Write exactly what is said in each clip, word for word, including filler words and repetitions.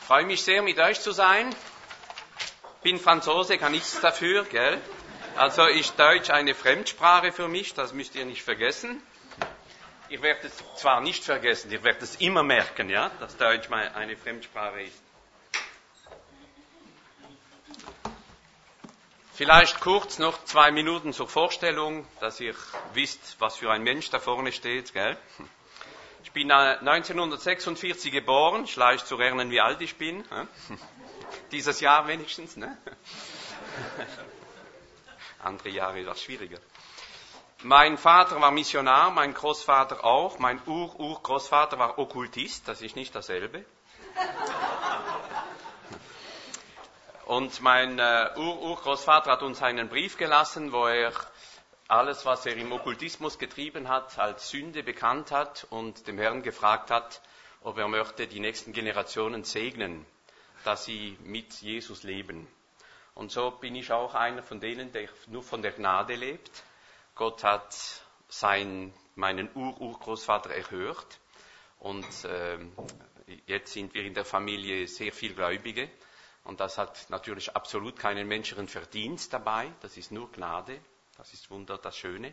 freue mich sehr, mit euch zu sein. Bin Franzose, kann nichts dafür, gell? Also ist Deutsch eine Fremdsprache für mich, das müsst ihr nicht vergessen. Ich werde es zwar nicht vergessen, ich werde es immer merken, ja, dass Deutsch eine Fremdsprache ist. Vielleicht kurz noch zwei Minuten zur Vorstellung, dass ihr wisst, was für ein Mensch da vorne steht, gell? Ich bin neunzehnhundertsechsundvierzig geboren, ist leicht zu lernen, wie alt ich bin. Ne? Dieses Jahr wenigstens, ne? Andere Jahre ist das schwieriger. Mein Vater war Missionar, mein Großvater auch, mein Ur-Ur-Großvater war Okkultist, das ist nicht dasselbe. Und mein äh, Ur-Urgroßvater hat uns einen Brief gelassen, wo er alles, was er im Okkultismus getrieben hat, als Sünde bekannt hat und dem Herrn gefragt hat, ob er möchte die nächsten Generationen segnen, dass sie mit Jesus leben. Und so bin ich auch einer von denen, der nur von der Gnade lebt. Gott hat sein, meinen Ur-Urgroßvater erhört und äh, jetzt sind wir in der Familie sehr viel Gläubige. Und das hat natürlich absolut keinen menschlichen Verdienst dabei, das ist nur Gnade, das ist Wunder, das Schöne.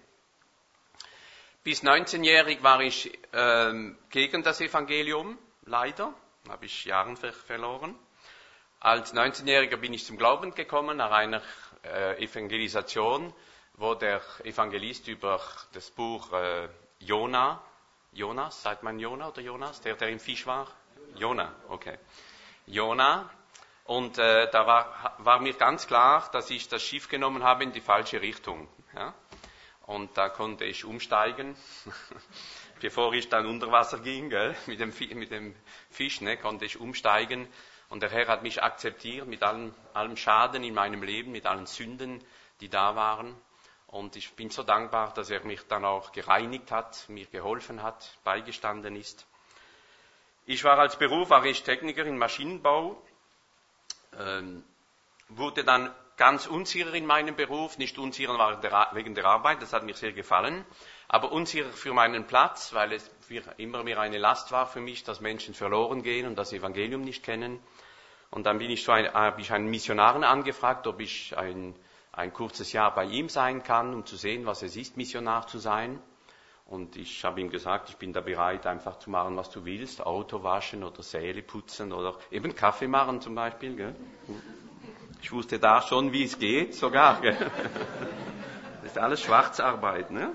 Bis neunzehnjährig war ich ähm, gegen das Evangelium, leider, habe ich Jahre ver- verloren. Als neunzehnjähriger bin ich zum Glauben gekommen, nach einer äh, Evangelisation, wo der Evangelist über das Buch äh, Jona, Jonas, sagt man Jona oder Jonas, der, der im Fisch war? Jona, okay. Jona. Und äh, da war, war mir ganz klar, dass ich das Schiff genommen habe in die falsche Richtung. Ja? Und da konnte ich umsteigen, bevor ich dann unter Wasser ging, gell? Mit, dem, mit dem Fisch, ne? Konnte ich umsteigen. Und der Herr hat mich akzeptiert mit allem, allem Schaden in meinem Leben, mit allen Sünden, die da waren. Und ich bin so dankbar, dass er mich dann auch gereinigt hat, mir geholfen hat, beigestanden ist. Ich war als Beruf war ich Techniker im Maschinenbau. Ähm, wurde dann ganz unsicher in meinem Beruf, nicht unsicher wegen der Arbeit, das hat mir sehr gefallen, aber unsicher für meinen Platz, weil es immer mehr eine Last war für mich, dass Menschen verloren gehen und das Evangelium nicht kennen. Und dann bin ich so ein, habe ich einen Missionaren angefragt, ob ich ein, ein kurzes Jahr bei ihm sein kann, um zu sehen, was es ist, Missionar zu sein. Und ich habe ihm gesagt, ich bin da bereit, einfach zu machen, was du willst, Auto waschen oder Säle putzen oder eben Kaffee machen zum Beispiel. Gell? Ich wusste da schon, wie es geht, sogar. Gell? Das ist alles Schwarzarbeit. Ne?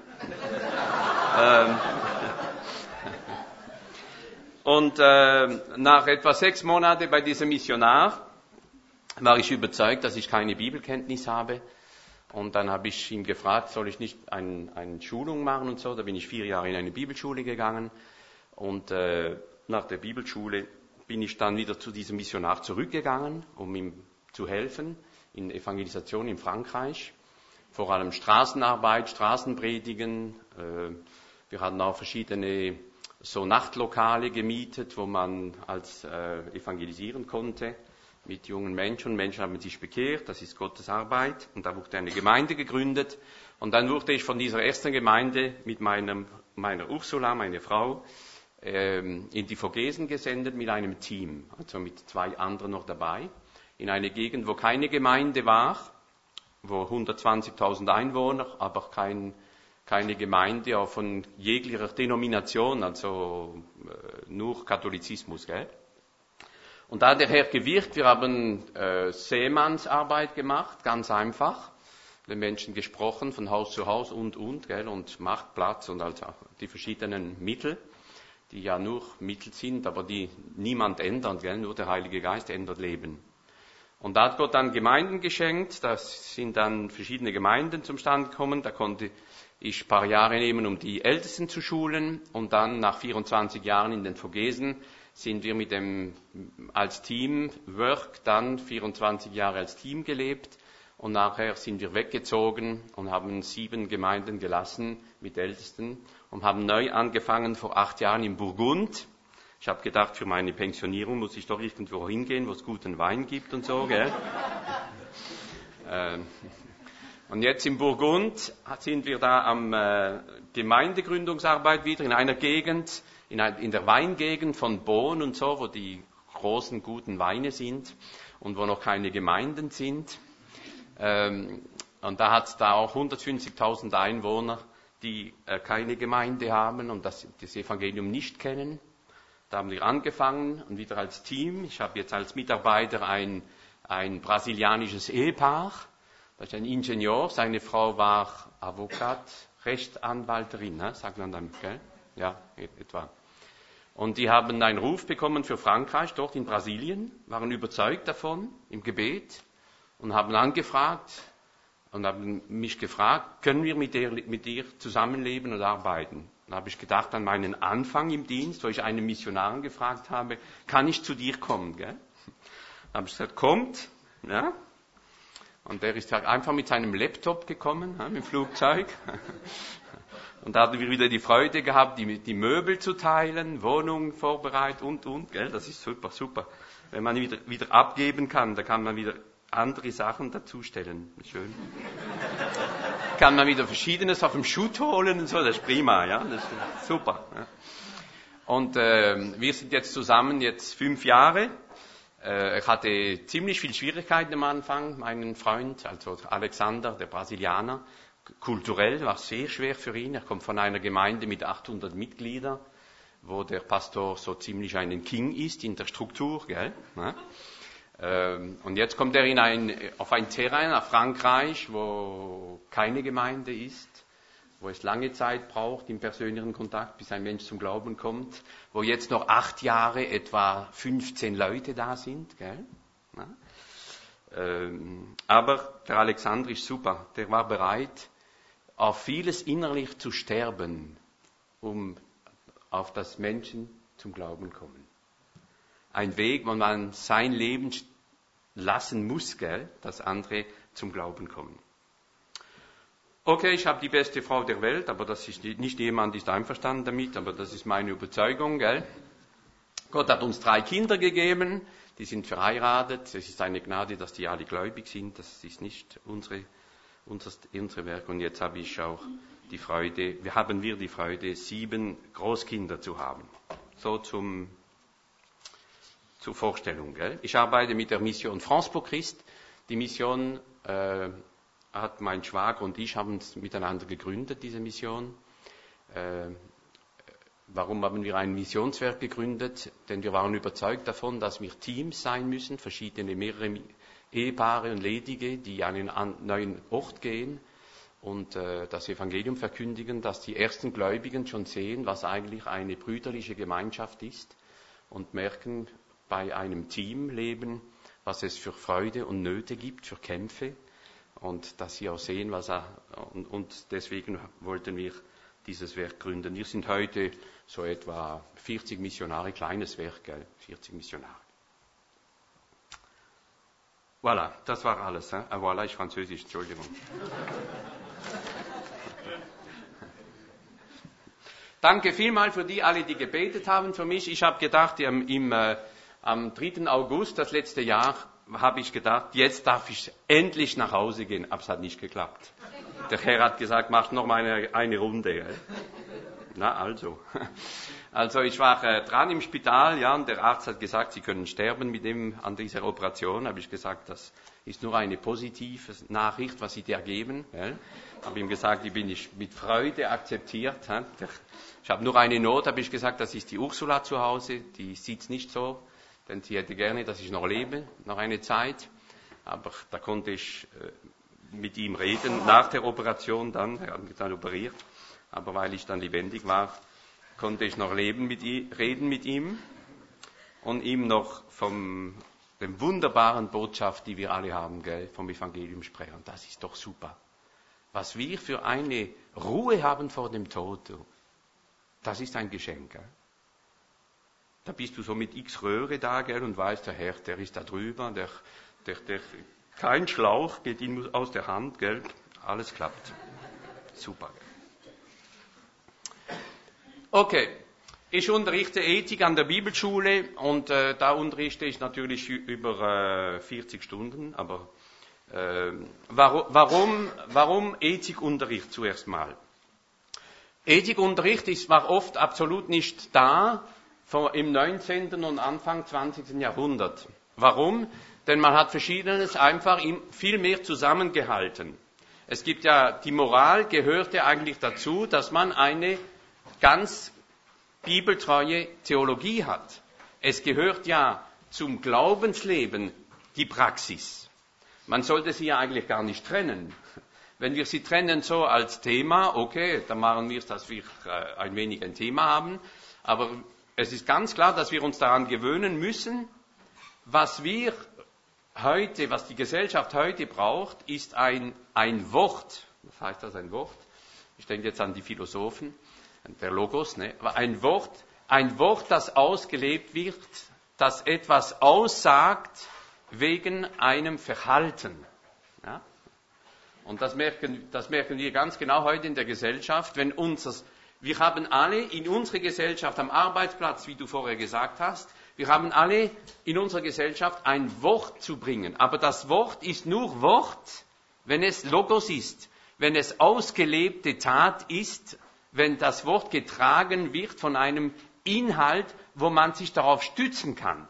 ähm. Und äh, nach etwa sechs Monaten bei diesem Missionar war ich überzeugt, dass ich keine Bibelkenntnis habe. Und dann habe ich ihn gefragt, soll ich nicht ein, eine Schulung machen und so. Da bin ich vier Jahre in eine Bibelschule gegangen. Und äh, nach der Bibelschule bin ich dann wieder zu diesem Missionar zurückgegangen, um ihm zu helfen in Evangelisation in Frankreich. Vor allem Straßenarbeit, Straßenpredigen. Äh, wir hatten auch verschiedene so Nachtlokale gemietet, wo man als äh, evangelisieren konnte. Mit jungen Menschen. Menschen haben sich bekehrt, das ist Gottes Arbeit. Und da wurde eine Gemeinde gegründet. Und dann wurde ich von dieser ersten Gemeinde mit meinem, meiner Ursula, meiner Frau, ähm, in die Vogesen gesendet mit einem Team. Also mit zwei anderen noch dabei. In eine Gegend, wo keine Gemeinde war, wo hundertzwanzigtausend Einwohner, aber kein, keine Gemeinde auch von jeglicher Denomination, also äh, nur Katholizismus, gell? Und da hat der Herr gewirkt, wir haben äh, Seemannsarbeit gemacht, ganz einfach, den Menschen gesprochen, von Haus zu Haus und, und, gell, und Marktplatz und also die verschiedenen Mittel, die ja nur Mittel sind, aber die niemand ändert, gell, nur der Heilige Geist ändert Leben. Und da hat Gott dann Gemeinden geschenkt, da sind dann verschiedene Gemeinden zum Stand gekommen, da konnte ich ein paar Jahre nehmen, um die Ältesten zu schulen und dann nach vierundzwanzig Jahren in den Vogesen sind wir mit dem, als Team Work dann vierundzwanzig Jahre als Team gelebt und nachher sind wir weggezogen und haben sieben Gemeinden gelassen mit Ältesten und haben neu angefangen vor acht Jahren in Burgund. Ich habe gedacht, für meine Pensionierung muss ich doch irgendwo hingehen, wo es guten Wein gibt und so, gell? ähm, und jetzt in Burgund sind wir da am äh, Gemeindegründungsarbeit wieder in einer Gegend, in, ein, in der Weingegend von Beaune und so, wo die großen, guten Weine sind und wo noch keine Gemeinden sind. Ähm, und da hat es da auch hundertfünfzigtausend Einwohner, die äh, keine Gemeinde haben und das, das Evangelium nicht kennen. Da haben wir angefangen und wieder als Team. Ich habe jetzt als Mitarbeiter ein, ein brasilianisches Ehepaar. Das ist ein Ingenieur, seine Frau war Avocat, Rechtsanwalterin, ne? Sagt man damit, gell? Ja, etwa. Und die haben einen Ruf bekommen für Frankreich, dort in Brasilien, waren überzeugt davon im Gebet und haben angefragt und haben mich gefragt, können wir mit dir, mit dir zusammenleben und arbeiten? Dann habe ich gedacht an meinen Anfang im Dienst, wo ich einen Missionaren gefragt habe, kann ich zu dir kommen? Gell? Dann habe ich gesagt, kommt. Ja? Und der ist einfach mit seinem Laptop gekommen, ja, mit dem Flugzeug. Und da hatten wir wieder die Freude gehabt, die, die Möbel zu teilen, Wohnungen vorbereitet und, und. Gell? Das ist super, super. Wenn man wieder, wieder abgeben kann, da kann man wieder andere Sachen dazustellen. Schön. Kann man wieder Verschiedenes auf dem Schutt holen und so, das ist prima, ja, das ist super. Ja. Und äh, wir sind jetzt zusammen, jetzt fünf Jahre. Äh, ich hatte ziemlich viel Schwierigkeiten am Anfang, meinen Freund, also Alexander, der Brasilianer. Kulturell war es sehr schwer für ihn. Er kommt von einer Gemeinde mit achthundert Mitgliedern, wo der Pastor so ziemlich ein King ist in der Struktur, gell? Ja. Und jetzt kommt er in ein, auf ein Terrain, nach Frankreich, wo keine Gemeinde ist, wo es lange Zeit braucht im persönlichen Kontakt, bis ein Mensch zum Glauben kommt, wo jetzt noch acht Jahre etwa fünfzehn Leute da sind. Gell? Ja. Ähm, aber der Alexander ist super, der war bereit, auf vieles innerlich zu sterben, um auf das Menschen zum Glauben kommen. Ein Weg, wo man sein Leben lassen muss, gell, dass andere zum Glauben kommen. Okay, ich habe die beste Frau der Welt, aber das ist nicht jemand ist einverstanden damit, aber das ist meine Überzeugung, gell. Gott hat uns drei Kinder gegeben, die sind verheiratet. Es ist eine Gnade, dass die alle gläubig sind. Das ist nicht unsere, unser, unsere Werk. Und jetzt habe ich auch die Freude, wir haben wir die Freude, sieben Großkinder zu haben. So zum Zur Vorstellung. Gell? Ich arbeite mit der Mission France pour Christ. Die Mission äh, hat mein Schwager und ich haben es miteinander gegründet, diese Mission. Äh, warum haben wir ein Missionswerk gegründet? Denn wir waren überzeugt davon, dass wir Teams sein müssen, verschiedene, mehrere Ehepaare und Ledige, die an einen neuen Ort gehen und äh, das Evangelium verkündigen, dass die ersten Gläubigen schon sehen, was eigentlich eine brüderliche Gemeinschaft ist und merken, bei einem Teamleben, was es für Freude und Nöte gibt, für Kämpfe und dass sie auch sehen, was er, und, und deswegen wollten wir dieses Werk gründen. Wir sind heute so etwa vierzig Missionare, kleines Werk, gell? vierzig Missionare. Voilà, das war alles. Hein? Ah, voilà, ich Französisch, Entschuldigung. Danke vielmals für die alle, die gebetet haben für mich. Ich habe gedacht, im, im äh, Am dritten August, das letzte Jahr, habe ich gedacht, jetzt darf ich endlich nach Hause gehen. Aber es hat nicht geklappt. Der Herr hat gesagt, mach noch mal eine, eine Runde. Gell? Na also. Also ich war äh, dran im Spital, ja, und der Arzt hat gesagt, Sie können sterben mit dem an dieser Operation. Habe ich gesagt, das ist nur eine positive Nachricht, was Sie dir geben. Gell? Habe ihm gesagt, die bin ich mit Freude akzeptiert. He? Der, ich habe nur eine Not, habe ich gesagt, das ist die Ursula zu Hause, die sieht es nicht so. Denn sie hätte gerne, dass ich noch lebe, noch eine Zeit. Aber da konnte ich äh, mit ihm reden, nach der Operation dann, er hat mich dann operiert. Aber weil ich dann lebendig war, konnte ich noch leben mit ihm, reden mit ihm und ihm noch vom der wunderbaren Botschaft, die wir alle haben, gell, vom Evangelium sprechen. Und das ist doch super. Was wir für eine Ruhe haben vor dem Tod, das ist ein Geschenk. Gell? Da bist du so mit x Röhre da, gell, und weißt, der Herr, der ist da drüber, der, der, der, kein Schlauch geht ihm aus der Hand, gell, alles klappt. Super. Okay, ich unterrichte Ethik an der Bibelschule und äh, da unterrichte ich natürlich über äh, vierzig Stunden, aber äh, warum, warum, warum Ethikunterricht zuerst mal? Ethikunterricht ist, war oft absolut nicht da im neunzehnten und Anfang zwanzigsten Jahrhundert. Warum? Denn man hat Verschiedenes einfach viel mehr zusammengehalten. Es gibt ja, die Moral gehört ja eigentlich dazu, dass man eine ganz bibeltreue Theologie hat. Es gehört ja zum Glaubensleben die Praxis. Man sollte sie ja eigentlich gar nicht trennen. Wenn wir sie trennen so als Thema, okay, dann machen wir es, dass wir ein wenig ein Thema haben. Aber es ist ganz klar, dass wir uns daran gewöhnen müssen, was wir heute, was die Gesellschaft heute braucht, ist ein, ein Wort. Was heißt das, ein Wort? Ich denke jetzt an die Philosophen, der Logos, ne? Aber ein Wort, ein Wort, das ausgelebt wird, das etwas aussagt wegen einem Verhalten. Ja? Und das merken, das merken wir ganz genau heute in der Gesellschaft, wenn unser, wir haben alle in unserer Gesellschaft am Arbeitsplatz, wie du vorher gesagt hast, wir haben alle in unserer Gesellschaft ein Wort zu bringen. Aber das Wort ist nur Wort, wenn es Logos ist, wenn es ausgelebte Tat ist, wenn das Wort getragen wird von einem Inhalt, wo man sich darauf stützen kann.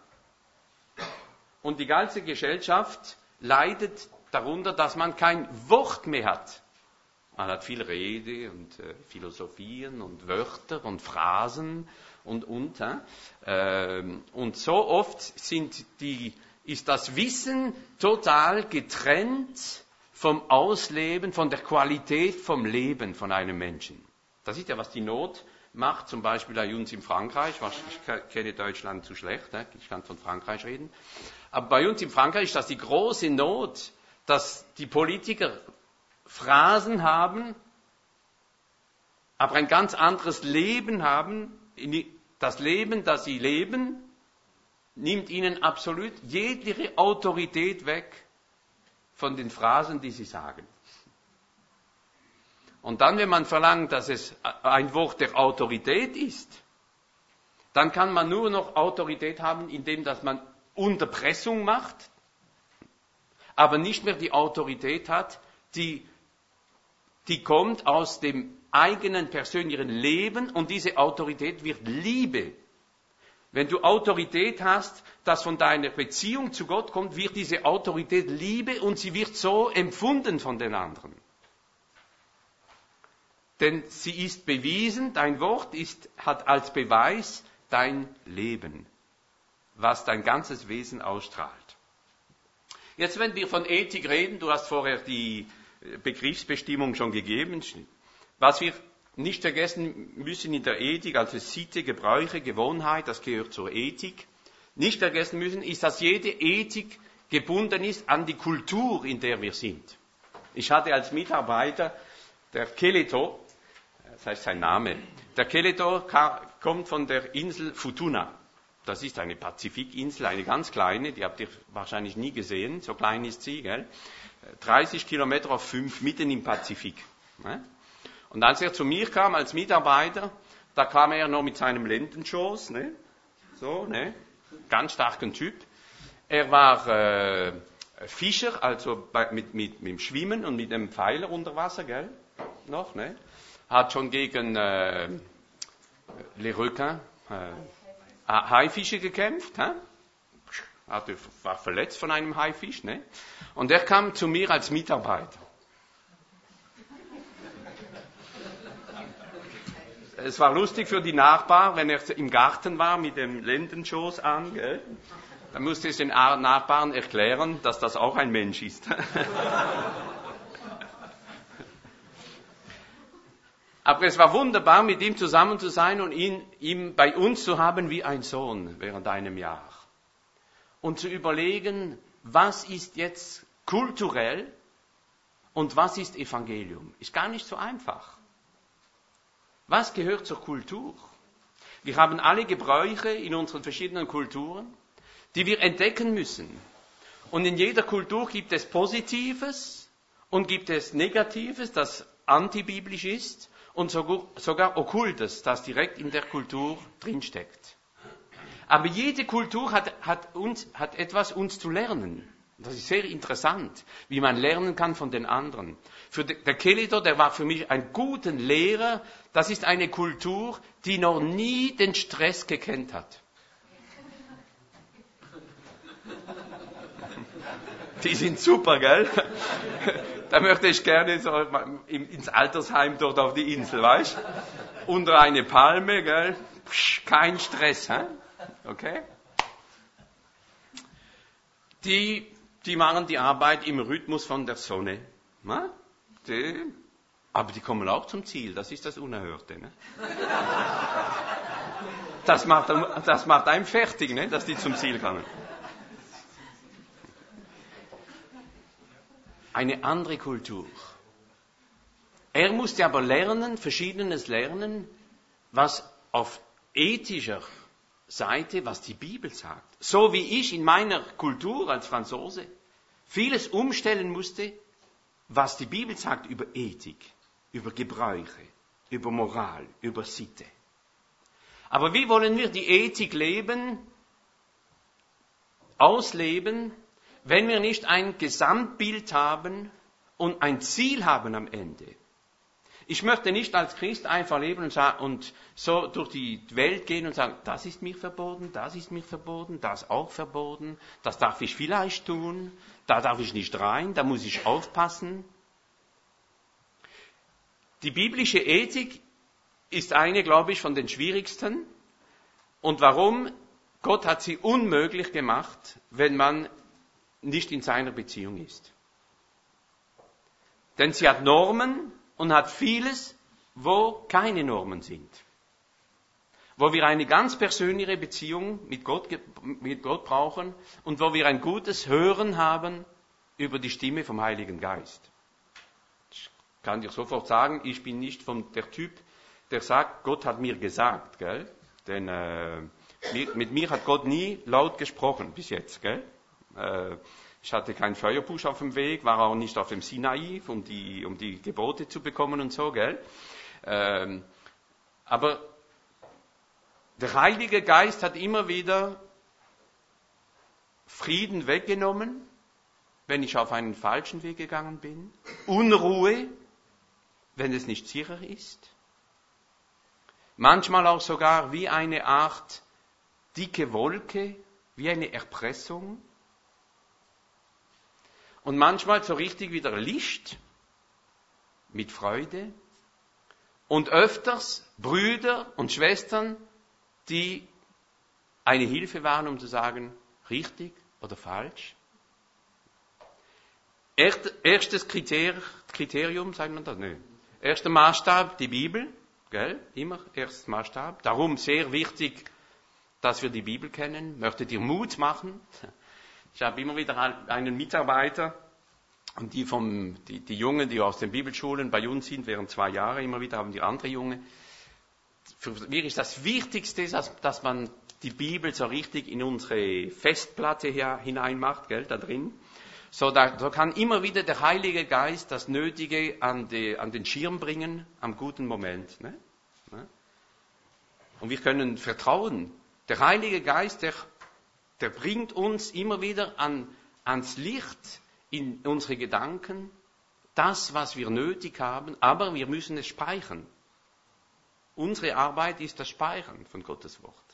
Und die ganze Gesellschaft leidet darunter, dass man kein Wort mehr hat. Man hat viel Rede und äh, Philosophien und Wörter und Phrasen und und. Äh, und so oft sind die, ist das Wissen total getrennt vom Ausleben, von der Qualität vom Leben von einem Menschen. Das ist ja, was die Not macht, zum Beispiel bei uns in Frankreich. Ich kenne Deutschland zu schlecht, ne? Ich kann von Frankreich reden. Aber bei uns in Frankreich ist das die große Not, dass die Politiker Phrasen haben, aber ein ganz anderes Leben haben. Das Leben, das sie leben, nimmt ihnen absolut jegliche Autorität weg von den Phrasen, die sie sagen. Und dann, wenn man verlangt, dass es ein Wort der Autorität ist, dann kann man nur noch Autorität haben, indem dass man Unterpressung macht, aber nicht mehr die Autorität hat, die, die kommt aus dem eigenen persönlichen Leben, und diese Autorität wird Liebe. Wenn du Autorität hast, das von deiner Beziehung zu Gott kommt, wird diese Autorität Liebe, und sie wird so empfunden von den anderen. Denn sie ist bewiesen, dein Wort ist, hat als Beweis dein Leben, was dein ganzes Wesen ausstrahlt. Jetzt, wenn wir von Ethik reden, du hast vorher die Begriffsbestimmung schon gegeben, was wir nicht vergessen müssen in der Ethik, also Sitte, Gebräuche, Gewohnheit, das gehört zur Ethik, nicht vergessen müssen, ist, dass jede Ethik gebunden ist an die Kultur, in der wir sind. Ich hatte als Mitarbeiter der Keleto, das heißt sein Name, der Keleto kommt von der Insel Futuna. Das ist eine Pazifikinsel, eine ganz kleine, die habt ihr wahrscheinlich nie gesehen, so klein ist sie, gell? dreißig Kilometer auf fünf, mitten im Pazifik. Ne? Und als er zu mir kam als Mitarbeiter, da kam er noch mit seinem Lendenschoß, ne? So, ne? Ganz starken Typ. Er war äh, Fischer, also bei, mit, mit, mit dem Schwimmen und mit dem Pfeiler unter Wasser, gell? Noch, ne? Hat schon gegen äh, Les Requins, äh, Haifische gekämpft, hä? Hatte, war verletzt von einem Haifisch, ne? Und er kam zu mir als Mitarbeiter. Es war lustig für die Nachbarn, wenn er im Garten war mit dem Lendenschoß an, gell? Dann musste ich den Nachbarn erklären, dass das auch ein Mensch ist. Aber es war wunderbar, mit ihm zusammen zu sein und ihn, ihn bei uns zu haben wie ein Sohn während einem Jahr. Und zu überlegen, was ist jetzt kulturell und was ist Evangelium. Ist gar nicht so einfach. Was gehört zur Kultur? Wir haben alle Gebräuche in unseren verschiedenen Kulturen, die wir entdecken müssen. Und in jeder Kultur gibt es Positives und gibt es Negatives, das antibiblisch ist. Und sogar, sogar Okkultes, das direkt in der Kultur drinsteckt. Aber jede Kultur hat, hat, uns, hat etwas uns zu lernen. Das ist sehr interessant, wie man lernen kann von den anderen. Für de, der Kelito, der war für mich ein guter Lehrer. Das ist eine Kultur, die noch nie den Stress gekannt hat. Die sind super, gell? Da möchte ich gerne so ins Altersheim dort auf die Insel, weißt du? Unter eine Palme, gell? Psch, kein Stress, hä? Okay? Die, die machen die Arbeit im Rhythmus von der Sonne. Ne? Die, aber die kommen auch zum Ziel, das ist das Unerhörte. Ne? Das macht, das macht einem fertig, ne? Dass die zum Ziel kommen. Eine andere Kultur. Er musste aber lernen, Verschiedenes lernen, was auf ethischer Seite, was die Bibel sagt. So wie ich in meiner Kultur als Franzose vieles umstellen musste, was die Bibel sagt über Ethik, über Gebräuche, über Moral, über Sitte. Aber wie wollen wir die Ethik leben, ausleben, wenn wir nicht ein Gesamtbild haben und ein Ziel haben am Ende? Ich möchte nicht als Christ einfach leben und, sagen, und so durch die Welt gehen und sagen, das ist mir verboten, das ist mir verboten, das auch verboten, das darf ich vielleicht tun, da darf ich nicht rein, da muss ich aufpassen. Die biblische Ethik ist eine, glaube ich, von den schwierigsten. Und warum? Gott hat sie unmöglich gemacht, wenn man nicht in seiner Beziehung ist. Denn sie hat Normen und hat vieles, wo keine Normen sind. Wo wir eine ganz persönliche Beziehung mit Gott, mit Gott brauchen und wo wir ein gutes Hören haben über die Stimme vom Heiligen Geist. Ich kann dir sofort sagen, ich bin nicht von der Typ, der sagt, Gott hat mir gesagt, gell? Denn äh, mit mir hat Gott nie laut gesprochen, bis jetzt, gell? Äh, Ich hatte keinen Feuerbusch auf dem Weg, war auch nicht auf dem Sinai, um die, um die Gebote zu bekommen und so, gell? Ähm, aber der Heilige Geist hat immer wieder Frieden weggenommen, wenn ich auf einen falschen Weg gegangen bin. Unruhe, wenn es nicht sicher ist. Manchmal auch sogar wie eine Art dicke Wolke, wie eine Erpressung. Und manchmal so richtig wieder Licht mit Freude und öfters Brüder und Schwestern, die eine Hilfe waren, um zu sagen, richtig oder falsch. Erstes Kriterium, sagt man das? Nö. Erster Maßstab, die Bibel, gell? Immer erstes Maßstab. Darum sehr wichtig, dass wir die Bibel kennen. Möchte dir Mut machen. Ich habe immer wieder einen Mitarbeiter, und die, vom, die, die Jungen, die aus den Bibelschulen bei uns sind, während zwei Jahre, immer wieder haben die andere Junge. Für mich ist das Wichtigste, dass, dass man die Bibel so richtig in unsere Festplatte hier hineinmacht, gell, da drin. So, da, so kann immer wieder der Heilige Geist das Nötige an, die, an den Schirm bringen, am guten Moment. Ne? Und wir können vertrauen. Der Heilige Geist, der Der bringt uns immer wieder an, ans Licht in unsere Gedanken, das, was wir nötig haben, aber wir müssen es speichern. Unsere Arbeit ist das Speichern von Gottes Wort.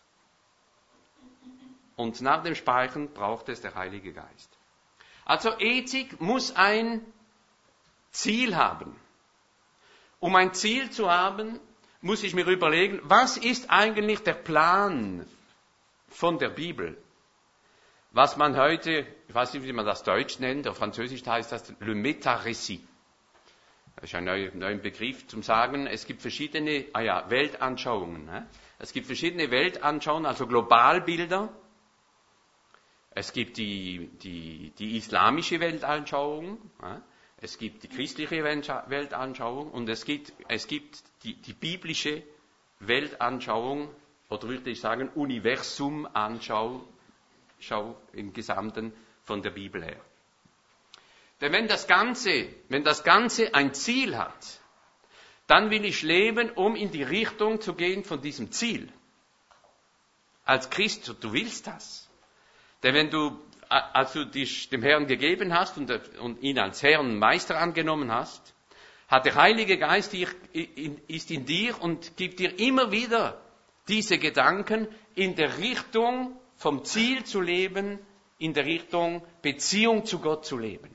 Und nach dem Speichern braucht es der Heilige Geist. Also Ethik muss ein Ziel haben. Um ein Ziel zu haben, muss ich mir überlegen, was ist eigentlich der Plan von der Bibel? Was man heute, ich weiß nicht, wie man das Deutsch nennt, auf Französisch heißt das le Meta-Récit. Das ist ein neuer, neuer Begriff zum Sagen, es gibt verschiedene ah ja, Weltanschauungen. Ne? Es gibt verschiedene Weltanschauungen, also Globalbilder. Es gibt die, die, die islamische Weltanschauung, ne? Es gibt die christliche Weltanschauung und es gibt, es gibt die, die biblische Weltanschauung, oder würde ich sagen Universumanschauung, Schau im Gesamten von der Bibel her. Denn wenn das Ganze, wenn das Ganze ein Ziel hat, dann will ich leben, um in die Richtung zu gehen von diesem Ziel. Als Christ, du willst das. Denn wenn du als du dich dem Herrn gegeben hast und, und ihn als Herrn und Meister angenommen hast, hat der Heilige Geist dich, ist in dir und gibt dir immer wieder diese Gedanken in der Richtung vom Ziel zu leben, in der Richtung Beziehung zu Gott zu leben.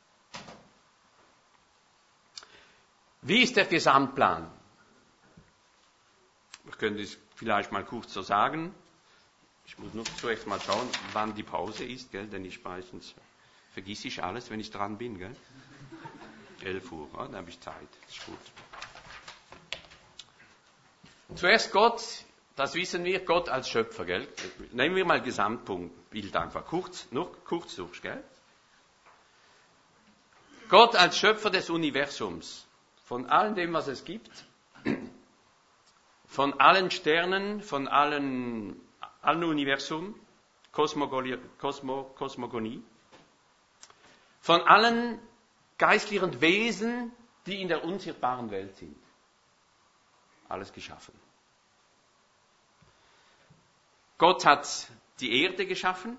Wie ist der Gesamtplan? Ich könnte es vielleicht mal kurz so sagen. Ich muss nur zuerst mal schauen, wann die Pause ist, gell? Denn ich meistens vergiss ich alles, wenn ich dran bin. Gell? elf Uhr, ja, dann habe ich Zeit. Das ist gut. Zuerst Gott, das wissen wir, Gott als Schöpfer. Gell? Nehmen wir mal Gesamtpunkt, Bild einfach, kurz, nur kurz durch. Gell? Gott als Schöpfer des Universums, von allem dem, was es gibt, von allen Sternen, von allen, allen Universum, Kosmogonie, Kosmo, Kosmogonie, von allen geistlichen Wesen, die in der unsichtbaren Welt sind. Alles geschaffen. Gott hat die Erde geschaffen,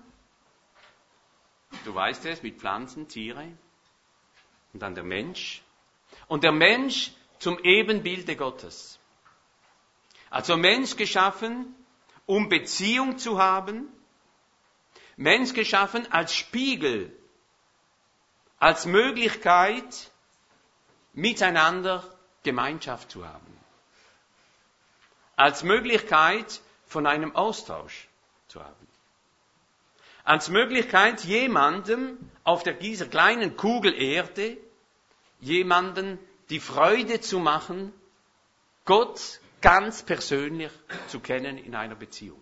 du weißt es, mit Pflanzen, Tiere, und dann der Mensch. Und der Mensch zum Ebenbilde Gottes. Also Mensch geschaffen, um Beziehung zu haben. Mensch geschaffen als Spiegel, als Möglichkeit, miteinander Gemeinschaft zu haben. Als Möglichkeit von einem Austausch zu haben. Als Möglichkeit, jemandem auf der, dieser kleinen Kugel Erde, jemanden die Freude zu machen, Gott ganz persönlich zu kennen in einer Beziehung.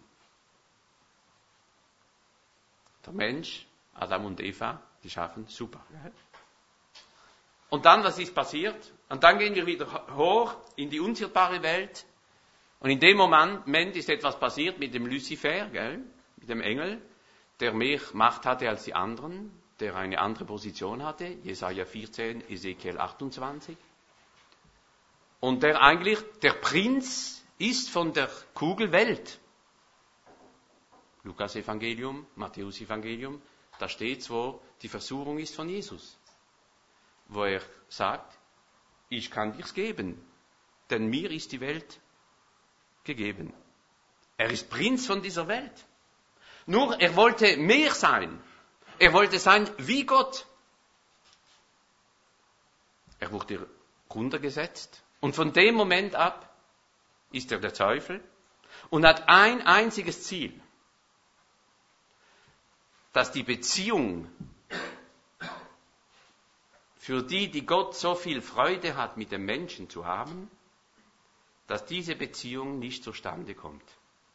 Der Mensch, Adam und Eva, die schaffen super. Und dann, was ist passiert? Und dann gehen wir wieder hoch in die unsichtbare Welt. Und in dem Moment ist etwas passiert mit dem Luzifer, gell? Mit dem Engel, der mehr Macht hatte als die anderen, der eine andere Position hatte. Jesaja vierzehn, Ezekiel achtundzwanzig. Und der eigentlich der Prinz ist von der Kugelwelt. Lukas Evangelium, Matthäus Evangelium, da steht, wo die Versuchung ist von Jesus. Wo er sagt, ich kann dir's geben, denn mir ist die Welt gegeben. Er ist Prinz von dieser Welt. Nur er wollte mehr sein. Er wollte sein wie Gott. Er wurde runtergesetzt. Und von dem Moment ab ist er der Teufel und hat ein einziges Ziel, dass die Beziehung, für die, die Gott so viel Freude hat, mit dem Menschen zu haben, dass diese Beziehung nicht zustande kommt.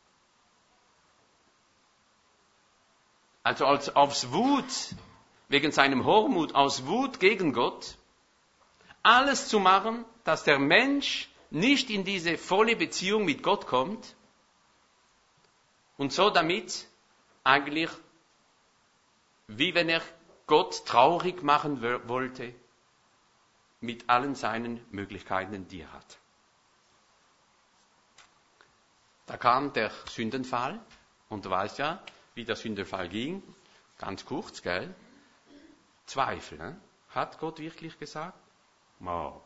Also als, aus Wut, wegen seinem Hochmut, aus Wut gegen Gott, alles zu machen, dass der Mensch nicht in diese volle Beziehung mit Gott kommt und so damit eigentlich, wie wenn er Gott traurig machen wollte, mit allen seinen Möglichkeiten, die er hat. Da kam der Sündenfall und du weißt ja, wie der Sündenfall ging, ganz kurz, gell? Zweifel, ne? Hat Gott wirklich gesagt? Wow.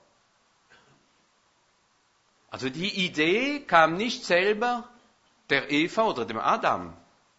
Also die Idee kam nicht selber der Eva oder dem Adam.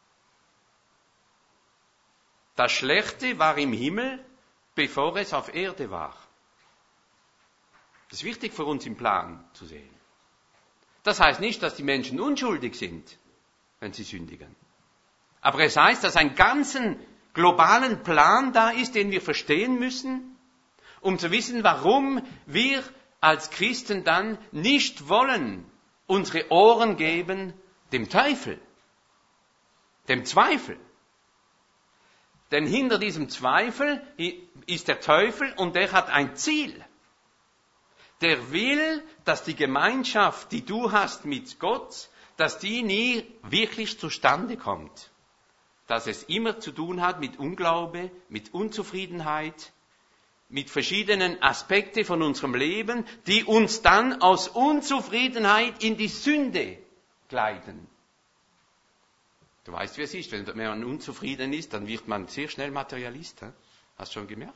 Das Schlechte war im Himmel, bevor es auf Erde war. Das ist wichtig für uns im Plan zu sehen. Das heißt nicht, dass die Menschen unschuldig sind, wenn sie sündigen. Aber es heißt, dass ein ganzen globalen Plan da ist, den wir verstehen müssen, um zu wissen, warum wir als Christen dann nicht wollen, unsere Ohren geben dem Teufel, dem Zweifel. Denn hinter diesem Zweifel ist der Teufel und der hat ein Ziel. Der will, dass die Gemeinschaft, die du hast mit Gott, dass die nie wirklich zustande kommt. Dass es immer zu tun hat mit Unglaube, mit Unzufriedenheit, mit verschiedenen Aspekten von unserem Leben, die uns dann aus Unzufriedenheit in die Sünde gleiten. Du weißt, wie es ist. Wenn man unzufrieden ist, dann wird man sehr schnell Materialist. He? Hast du schon gemerkt?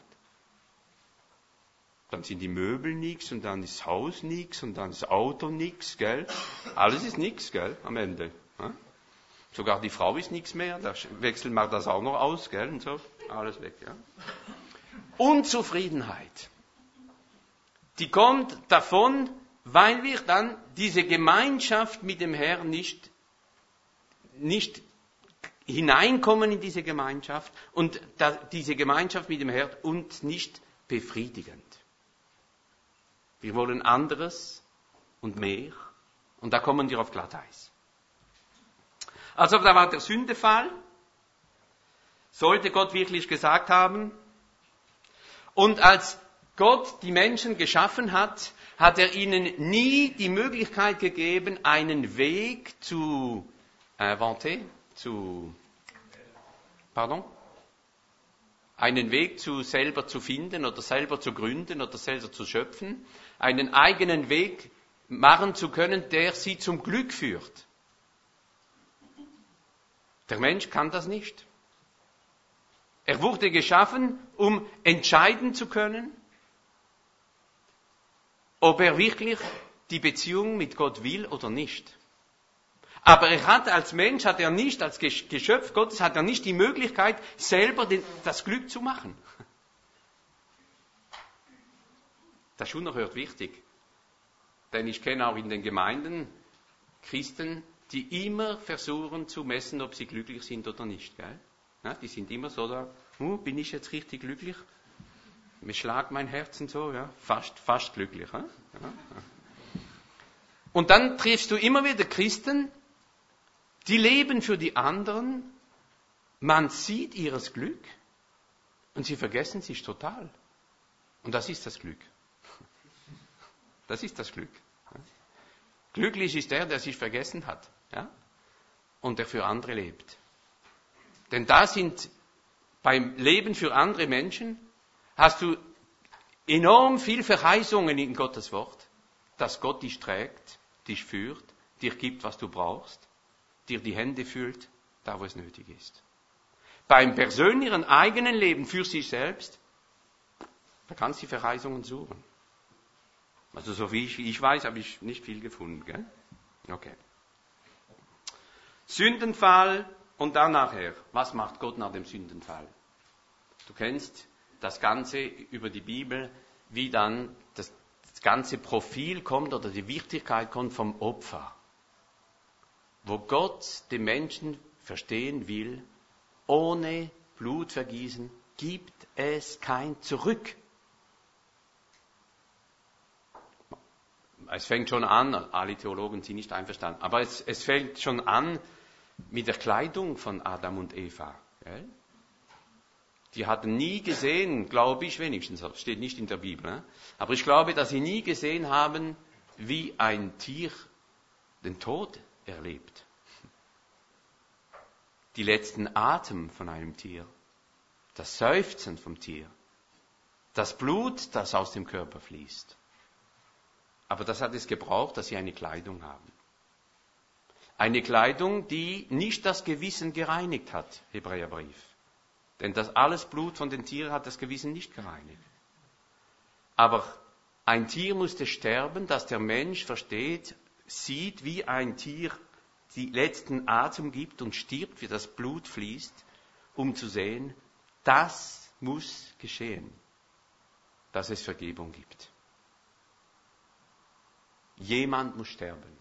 Dann sind die Möbel nix und dann ist das Haus nix und dann das Auto nix, gell? Alles ist nix, gell? Am Ende. He? Sogar die Frau ist nix mehr. Da wechselt man das auch noch aus, gell? Und so. Alles weg, ja? Unzufriedenheit. Die kommt davon, weil wir dann diese Gemeinschaft mit dem Herrn nicht, nicht hineinkommen in diese Gemeinschaft und da, diese Gemeinschaft mit dem Herrn uns nicht befriedigend. Wir wollen anderes und mehr und da kommen wir auf Glatteis. Also da war der Sündefall, sollte Gott wirklich gesagt haben. Und als Gott die Menschen geschaffen hat, hat er ihnen nie die Möglichkeit gegeben, einen Weg zu inventer, zu, pardon, einen Weg zu selber zu finden oder selber zu gründen oder selber zu schöpfen, einen eigenen Weg machen zu können, der sie zum Glück führt. Der Mensch kann das nicht. Er wurde geschaffen, um entscheiden zu können, ob er wirklich die Beziehung mit Gott will oder nicht. Aber er hat als Mensch, hat er nicht, als Geschöpf Gottes, hat er nicht die Möglichkeit, selber den, das Glück zu machen. Das ist unerhört wichtig. Denn ich kenne auch in den Gemeinden Christen, die immer versuchen zu messen, ob sie glücklich sind oder nicht. Gell? Ja, die sind immer so da, uh, bin ich jetzt richtig glücklich? Mir schlagt mein Herz und so, ja, fast, fast glücklich. Ja? Ja. Und dann triffst du immer wieder Christen, die leben für die anderen, man sieht ihres Glück und sie vergessen sich total. Und das ist das Glück. Das ist das Glück. Glücklich ist der, der sich vergessen hat, ja? Und der für andere lebt. Denn da sind beim Leben für andere Menschen, hast du enorm viel Verheißungen in Gottes Wort, dass Gott dich trägt, dich führt, dir gibt, was du brauchst, dir die Hände fühlt, da wo es nötig ist. Beim persönlichen eigenen Leben für sich selbst, da kannst du die Verheißungen suchen. Also so wie ich, ich weiß, habe ich nicht viel gefunden. Gell? Okay. Sündenfall und dann nachher. Was macht Gott nach dem Sündenfall? Du kennst das Ganze über die Bibel, wie dann das, das ganze Profil kommt oder die Wichtigkeit kommt vom Opfer. Wo Gott den Menschen verstehen will, ohne Blutvergießen gibt es kein Zurück. Es fängt schon an, alle Theologen sind nicht einverstanden, aber es, es fängt schon an mit der Kleidung von Adam und Eva. Gell? Die hatten nie gesehen, glaube ich wenigstens, das steht nicht in der Bibel, ne? Aber ich glaube, dass sie nie gesehen haben, wie ein Tier den Tod erlebt. Die letzten Atem von einem Tier, das Seufzen vom Tier, das Blut, das aus dem Körper fließt. Aber das hat es gebraucht, dass sie eine Kleidung haben. Eine Kleidung, die nicht das Gewissen gereinigt hat, Hebräerbrief. Denn das alles Blut von den Tieren hat das Gewissen nicht gereinigt. Aber ein Tier musste sterben, dass der Mensch versteht, sieht, wie ein Tier die letzten Atem gibt und stirbt, wie das Blut fließt, um zu sehen, das muss geschehen, dass es Vergebung gibt. Jemand muss sterben.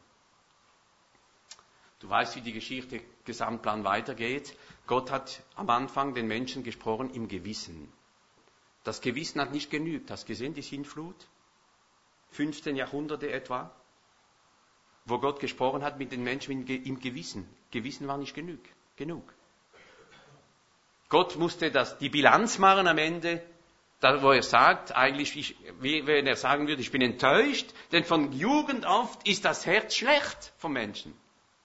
Du weißt, wie die Geschichte Gesamtplan weitergeht. Gott hat am Anfang den Menschen gesprochen im Gewissen. Das Gewissen hat nicht genügt. Hast du gesehen, die Sintflut? fünfzehnten Jahrhunderte etwa, wo Gott gesprochen hat mit den Menschen im Gewissen. Gewissen war nicht genug. genug. Gott musste das, die Bilanz machen am Ende, da, wo er sagt, eigentlich, ich, wie, wenn er sagen würde, ich bin enttäuscht, denn von Jugend auf ist das Herz schlecht vom Menschen.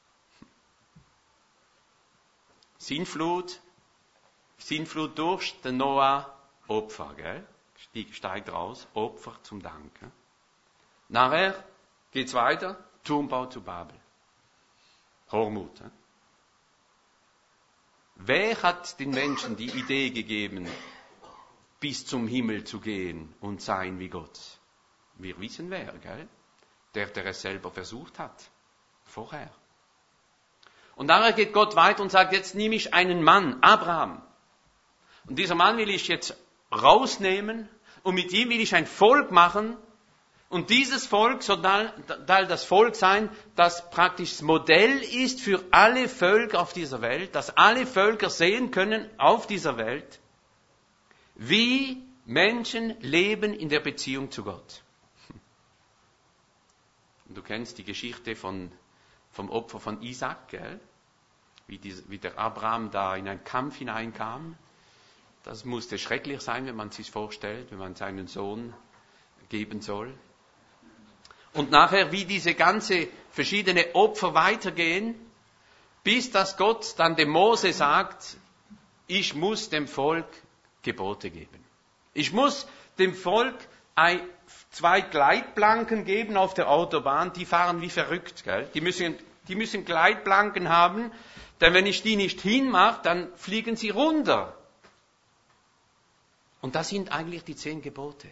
Sintflut, Sintflut durch den Noah, Opfer, gell? Stieg, steigt raus, Opfer zum Dank. Gell? Nachher geht's weiter, Turmbau zu Babel. Hormut. Gell? Wer hat den Menschen die Idee gegeben, bis zum Himmel zu gehen und sein wie Gott? Wir wissen wer, gell? Der, der es selber versucht hat. Vorher. Und daher geht Gott weiter und sagt, jetzt nehme ich einen Mann, Abraham. Und dieser Mann will ich jetzt rausnehmen und mit ihm will ich ein Volk machen. Und dieses Volk soll das Volk sein, das praktisch das Modell ist für alle Völker auf dieser Welt, dass alle Völker sehen können auf dieser Welt, wie Menschen leben in der Beziehung zu Gott. Und du kennst die Geschichte von, vom Opfer von Isaac, gell? Wie, die, wie der Abraham da in einen Kampf hineinkam. Das musste schrecklich sein, wenn man es sich vorstellt, wenn man seinen Sohn geben soll. Und nachher, wie diese ganze verschiedene Opfer weitergehen, bis dass Gott dann dem Mose sagt, ich muss dem Volk Gebote geben. Ich muss dem Volk ein, zwei Gleitplanken geben auf der Autobahn, die fahren wie verrückt. Gell? Die müssen, die müssen Gleitplanken haben, denn wenn ich die nicht hinmache, dann fliegen sie runter. Und das sind eigentlich die zehn Gebote.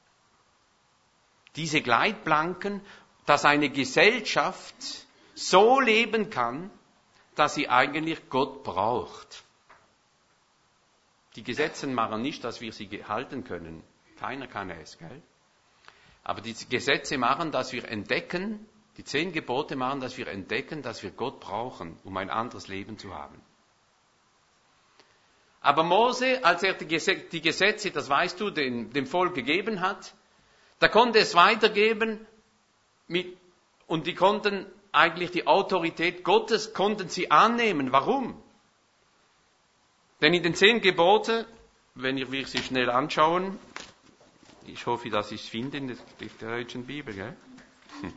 Diese Gleitplanken, dass eine Gesellschaft so leben kann, dass sie eigentlich Gott braucht. Die Gesetze machen nicht, dass wir sie halten können. Keiner kann es, gell? Aber die Gesetze machen, dass wir entdecken, die zehn Gebote machen, dass wir entdecken, dass wir Gott brauchen, um ein anderes Leben zu haben. Aber Mose, als er die Gesetze, das weißt du, dem, dem Volk gegeben hat, da konnte es weitergeben mit, und die konnten eigentlich die Autorität Gottes, konnten sie annehmen. Warum? Denn in den zehn Geboten, wenn wir sie schnell anschauen, ich hoffe, dass ich es finde in der, in der deutschen Bibel, gell? Hm.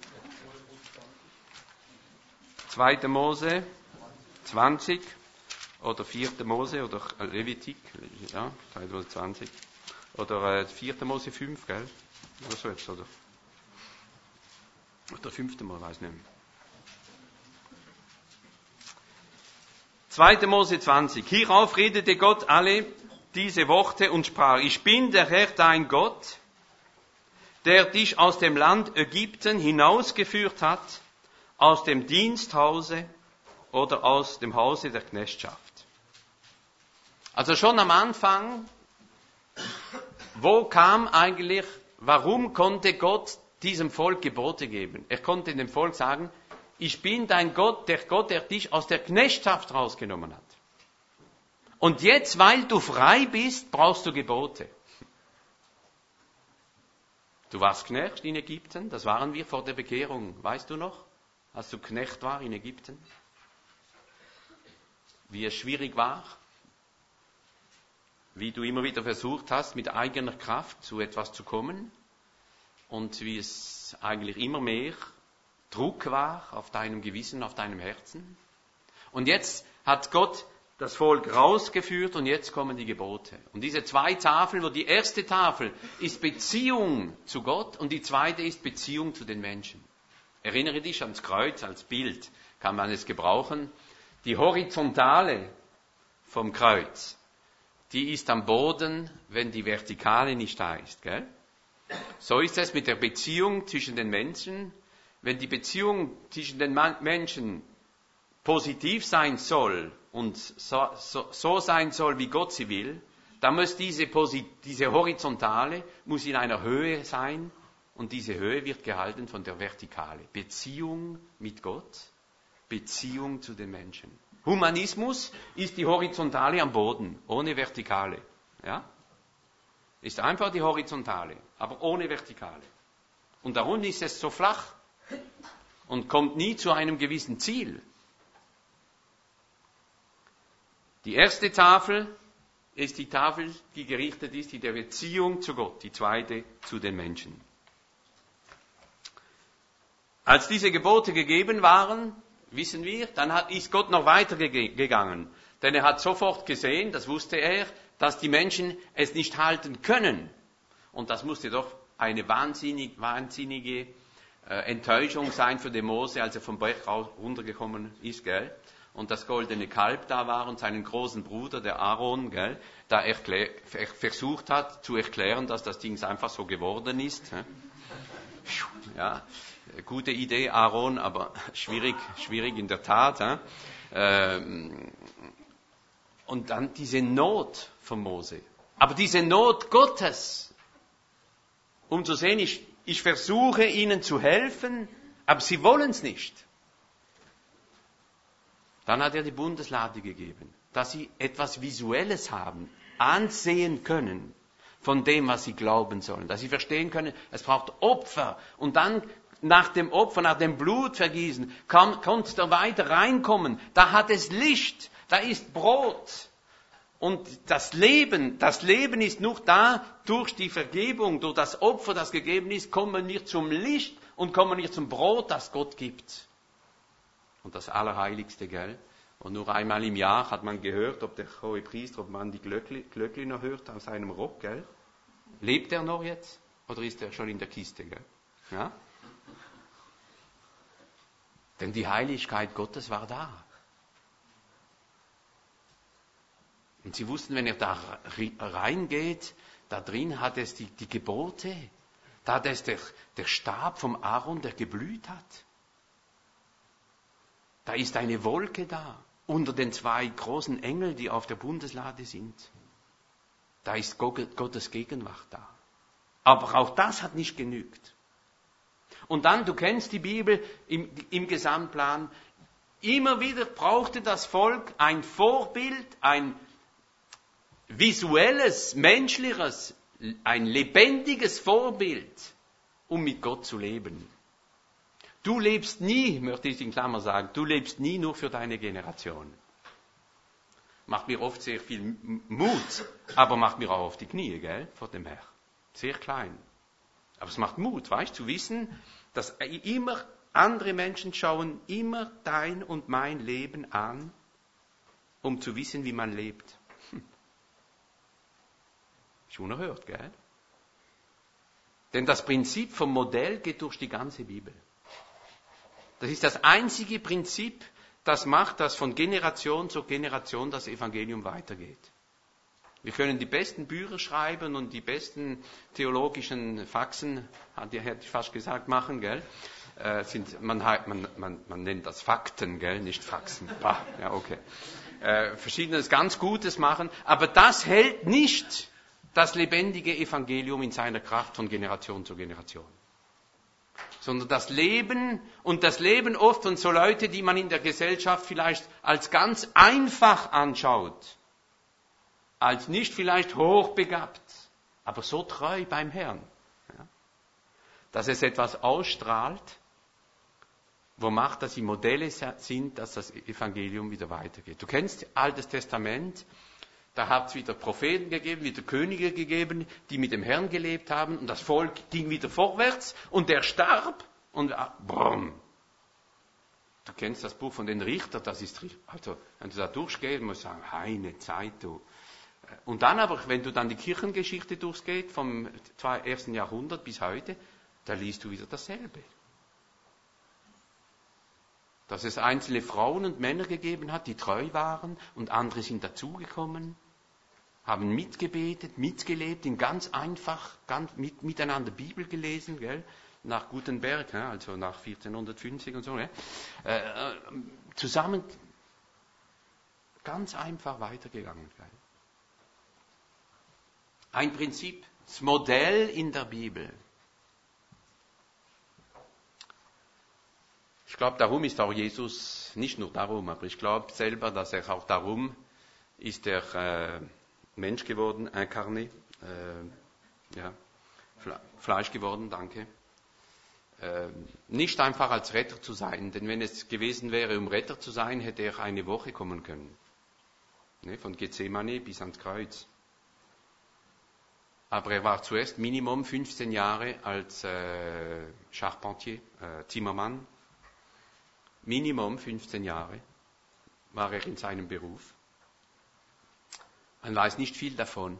zweiter Mose zwanzig oder vierter Mose oder Levitik, ja, zweiter Mose zwanzig oder äh, vierter Mose fünf, gell? Oder so jetzt, oder? Oder fünfte Mal, weiß nicht mehr. zweiter Mose zwanzig. Hierauf redete Gott alle diese Worte und sprach, ich bin der Herr, dein Gott, der dich aus dem Land Ägypten hinausgeführt hat, aus dem Diensthause oder aus dem Hause der Knechtschaft. Also schon am Anfang, wo kam eigentlich, warum konnte Gott diesem Volk Gebote geben? Er konnte dem Volk sagen, ich bin dein Gott, der Gott, der dich aus der Knechtschaft rausgenommen hat. Und jetzt, weil du frei bist, brauchst du Gebote. Du warst Knecht in Ägypten, das waren wir vor der Bekehrung, weißt du noch? Als du Knecht war in Ägypten? Wie es schwierig war? Wie du immer wieder versucht hast, mit eigener Kraft zu etwas zu kommen? Und wie es eigentlich immer mehr Druck war auf deinem Gewissen, auf deinem Herzen. Und jetzt hat Gott das Volk rausgeführt und jetzt kommen die Gebote. Und diese zwei Tafeln, wo die erste Tafel ist Beziehung zu Gott und die zweite ist Beziehung zu den Menschen. Erinnere dich ans Kreuz als Bild, kann man es gebrauchen. Die Horizontale vom Kreuz, die ist am Boden, wenn die Vertikale nicht da ist. Gell? So ist es mit der Beziehung zwischen den Menschen. Wenn die Beziehung zwischen den Menschen positiv sein soll und so, so, so sein soll, wie Gott sie will, dann muss diese, diese Horizontale muss in einer Höhe sein und diese Höhe wird gehalten von der Vertikale. Beziehung mit Gott, Beziehung zu den Menschen. Humanismus ist die Horizontale am Boden, ohne Vertikale. Ja? Ist einfach die Horizontale, aber ohne Vertikale. Und darum ist es so flach und kommt nie zu einem gewissen Ziel. Die erste Tafel ist die Tafel, die gerichtet ist in der Beziehung zu Gott, die zweite zu den Menschen. Als diese Gebote gegeben waren, wissen wir, dann hat, ist Gott noch weiter gegangen. Denn er hat sofort gesehen, das wusste er, dass die Menschen es nicht halten können. Und das musste doch eine wahnsinnig, wahnsinnige äh, Enttäuschung sein für den Mose, als er vom Berg runtergekommen ist. Gell? und das goldene Kalb da war und seinen großen Bruder, der Aaron, gell, da erklär, versucht hat zu erklären, dass das Ding einfach so geworden ist. Ja, gute Idee, Aaron, aber schwierig, schwierig in der Tat. Und dann diese Not von Mose. Aber diese Not Gottes, um zu sehen, ich, ich versuche ihnen zu helfen, aber sie wollen es nicht. Dann hat er die Bundeslade gegeben, dass sie etwas Visuelles haben, ansehen können von dem, was sie glauben sollen. Dass sie verstehen können, es braucht Opfer. Und dann nach dem Opfer, nach dem Blutvergießen, kann, kannst du weiter reinkommen. Da hat es Licht, da ist Brot. Und das Leben, das Leben ist nur da, durch die Vergebung, durch das Opfer, das gegeben ist, kommen wir zum Licht und kommen wir zum Brot, das Gott gibt. Und das Allerheiligste, gell? Und nur einmal im Jahr hat man gehört, ob der hohe Priester, ob man die Glöckli, Glöckli noch hört aus seinem Rock, gell? Lebt er noch jetzt? Oder ist er schon in der Kiste, gell? Ja? Denn die Heiligkeit Gottes war da. Und sie wussten, wenn er da reingeht, da drin hat es die, die Gebote, da hat es der, der Stab vom Aaron, der geblüht hat. Da ist eine Wolke da, unter den zwei großen Engeln, die auf der Bundeslade sind. Da ist Gottes Gegenwart da. Aber auch das hat nicht genügt. Und dann, du kennst die Bibel im, im Gesamtplan, immer wieder brauchte das Volk ein Vorbild, ein visuelles, menschliches, ein lebendiges Vorbild, um mit Gott zu leben. Du lebst nie, möchte ich in Klammer sagen, du lebst nie nur für deine Generation. Macht mir oft sehr viel Mut, aber macht mir auch auf die Knie, gell, vor dem Herrn. Sehr klein. Aber es macht Mut, weißt du, zu wissen, dass immer andere Menschen schauen immer dein und mein Leben an, um zu wissen, wie man lebt. Hm. Ist unerhört, gell? Denn das Prinzip vom Modell geht durch die ganze Bibel. Das ist das einzige Prinzip, das macht, dass von Generation zu Generation das Evangelium weitergeht. Wir können die besten Bücher schreiben und die besten theologischen Faxen, hätte ich fast gesagt, machen, gell? Äh, sind, man, man, man, man nennt das Fakten, gell? Nicht Faxen. Bah, ja, okay. Äh, verschiedenes ganz Gutes machen, aber das hält nicht das lebendige Evangelium in seiner Kraft von Generation zu Generation. Sondern das Leben, und das Leben oft von so Leuten, die man in der Gesellschaft vielleicht als ganz einfach anschaut, als nicht vielleicht hochbegabt, aber so treu beim Herrn, ja, dass es etwas ausstrahlt, wo macht, dass sie Modelle sind, dass das Evangelium wieder weitergeht. Du kennst Altes Testament, da hat es wieder Propheten gegeben, wieder Könige gegeben, die mit dem Herrn gelebt haben und das Volk ging wieder vorwärts und der starb und brumm. Du kennst das Buch von den Richtern, das ist, also wenn du da durchgehst, musst du sagen, heine Zeit, du. Und dann aber, wenn du dann die Kirchengeschichte durchgehst, vom ersten Jahrhundert bis heute, da liest du wieder dasselbe. Dass es einzelne Frauen und Männer gegeben hat, die treu waren und andere sind dazugekommen, haben mitgebetet, mitgelebt, in ganz einfach, ganz mit, miteinander Bibel gelesen, gell? Nach Gutenberg, ja, also nach vierzehnhundertfünfzig und so, ja? äh, zusammen ganz einfach weitergegangen. Gell? Ein Prinzip, das Modell in der Bibel. Ich glaube, darum ist auch Jesus, nicht nur darum, aber ich glaube selber, dass er auch darum ist er äh, Mensch geworden, incarné, äh, ja, Fleisch geworden, danke. Äh, nicht einfach als Retter zu sein, denn wenn es gewesen wäre, um Retter zu sein, hätte er eine Woche kommen können. Ne, von Gethsemane bis ans Kreuz. Aber er war zuerst Minimum fünfzehn Jahre als äh, Charpentier, äh, Zimmermann. Minimum fünfzehn Jahre war er in seinem Beruf. Man weiß nicht viel davon.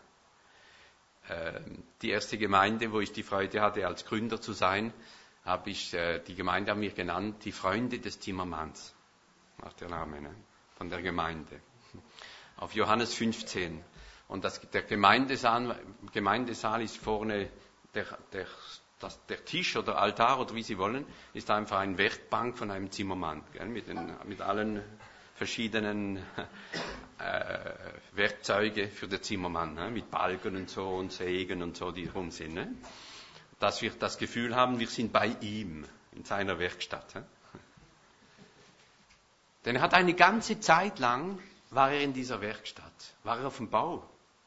Die erste Gemeinde, wo ich die Freude hatte, als Gründer zu sein, habe ich, die Gemeinde haben wir genannt, die Freunde des Zimmermanns. auch der Name, ne? Von der Gemeinde. Auf Johannes fünfzehn. Und das, der Gemeindesaal, Gemeindesaal ist vorne, der, der, das, der Tisch oder Altar oder wie Sie wollen, ist einfach eine Werkbank von einem Zimmermann, gell? Mit, den, mit allen verschiedenen äh, Werkzeuge für den Zimmermann, ne? Mit Balken und so und Sägen und so, die rum sind. Ne? Dass wir das Gefühl haben, wir sind bei ihm, in seiner Werkstatt. Ne? Denn er hat eine ganze Zeit lang, war er in dieser Werkstatt, war er auf dem Bau.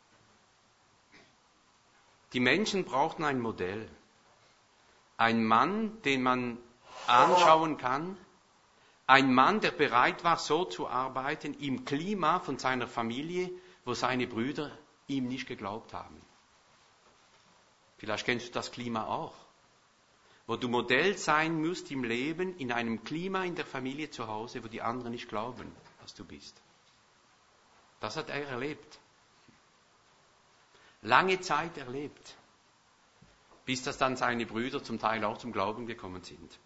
Die Menschen brauchten ein Modell. Ein Mann, den man anschauen kann. Ein Mann, der bereit war, so zu arbeiten, im Klima von seiner Familie, wo seine Brüder ihm nicht geglaubt haben. Vielleicht kennst du das Klima auch. Wo du Modell sein musst im Leben, in einem Klima in der Familie zu Hause, wo die anderen nicht glauben, dass du bist. Das hat er erlebt. Lange Zeit erlebt, bis das dann seine Brüder zum Teil auch zum Glauben gekommen sind.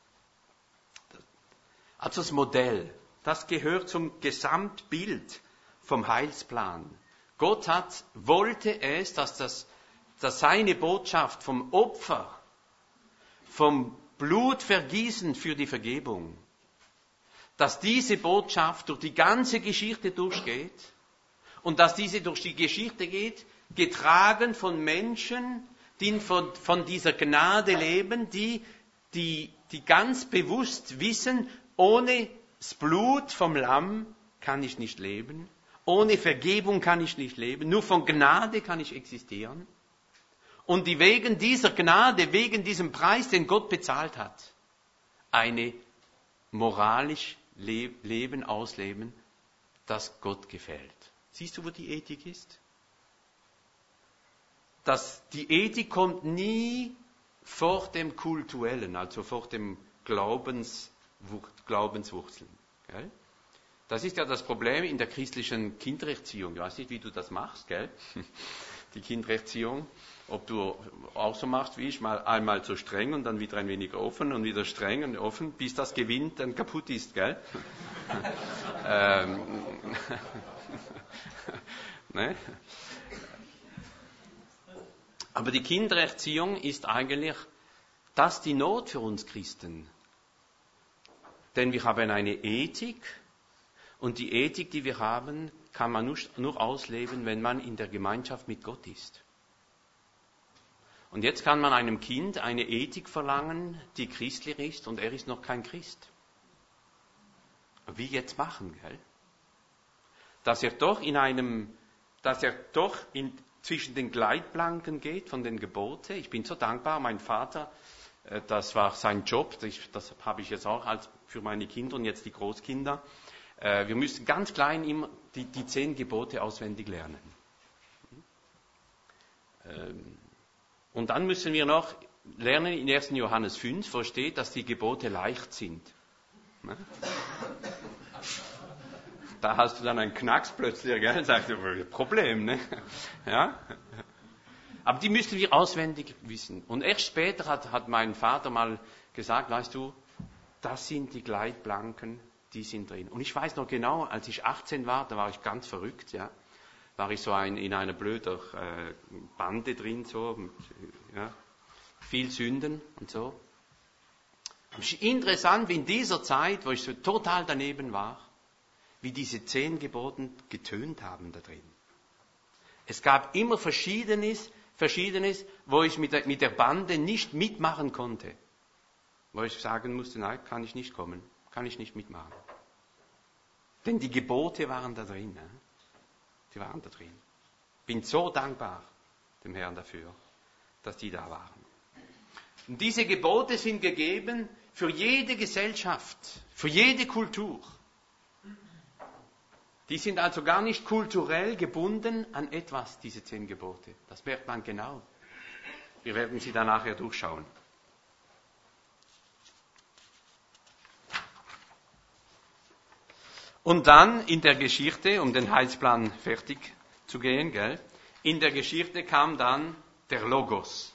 Also das Modell, das gehört zum Gesamtbild vom Heilsplan. Gott hat, wollte es, dass, das, dass seine Botschaft vom Opfer, vom Blutvergießen für die Vergebung, dass diese Botschaft durch die ganze Geschichte durchgeht und dass diese durch die Geschichte geht, getragen von Menschen, die von, von dieser Gnade leben, die, die, die ganz bewusst wissen, ohne das Blut vom Lamm kann ich nicht leben, ohne Vergebung kann ich nicht leben, nur von Gnade kann ich existieren. Und die wegen dieser Gnade, wegen diesem Preis, den Gott bezahlt hat, eine moralisch le- Leben ausleben, das Gott gefällt. Siehst du, wo die Ethik ist? Dass die Ethik kommt nie vor dem Kultuellen, also vor dem Glaubens, Glaubenswurzeln. Gell? Das ist ja das Problem in der christlichen Kindererziehung. Ich weiß nicht, wie du das machst, gell? Die Kindererziehung. Ob du auch so machst wie ich, mal einmal so streng und dann wieder ein wenig offen und wieder streng und offen, bis das gewinnt, dann kaputt ist, gell? ähm, ne? Aber die Kindererziehung ist eigentlich das die Not für uns Christen. Denn wir haben eine Ethik und die Ethik, die wir haben, kann man nur, nur ausleben, wenn man in der Gemeinschaft mit Gott ist. Und jetzt kann man einem Kind eine Ethik verlangen, die christlich ist und er ist noch kein Christ. Wie jetzt machen, gell? Dass er doch in einem, dass er doch in, zwischen den Gleitplanken geht von den Geboten. Ich bin so dankbar, mein Vater, das war sein Job, das, das habe ich jetzt auch als für meine Kinder und jetzt die Großkinder. Wir müssen ganz klein immer die, die zehn Gebote auswendig lernen. Und dann müssen wir noch lernen in ersten Johannes fünf, wo steht, dass die Gebote leicht sind. Da hast du dann einen Knacks plötzlich, gell? Sagst du, Problem, ne? Ja? Aber die müssen wir auswendig wissen. Und erst später hat, hat mein Vater mal gesagt, weißt du, das sind die Gleitplanken, die sind drin. Und ich weiß noch genau, als ich achtzehn war, da war ich ganz verrückt, ja. War ich so ein, in einer blöden äh, Bande drin, so, mit, ja, viel Sünden und so. Es ist interessant, wie in dieser Zeit, wo ich so total daneben war, wie diese zehn Gebote getönt haben da drin. Es gab immer Verschiedenes, Verschiedenes, wo ich mit der, mit der Bande nicht mitmachen konnte. Wo ich sagen musste, nein, kann ich nicht kommen, kann ich nicht mitmachen. Denn die Gebote waren da drin. Ne? Die waren da drin. Bin so dankbar dem Herrn dafür, dass die da waren. Und diese Gebote sind gegeben für jede Gesellschaft, für jede Kultur. Die sind also gar nicht kulturell gebunden an etwas, diese zehn Gebote. Das merkt man genau. Wir werden sie dann nachher durchschauen. Und dann in der Geschichte, um den Heilsplan fertig zu gehen, gell? In der Geschichte kam dann der Logos.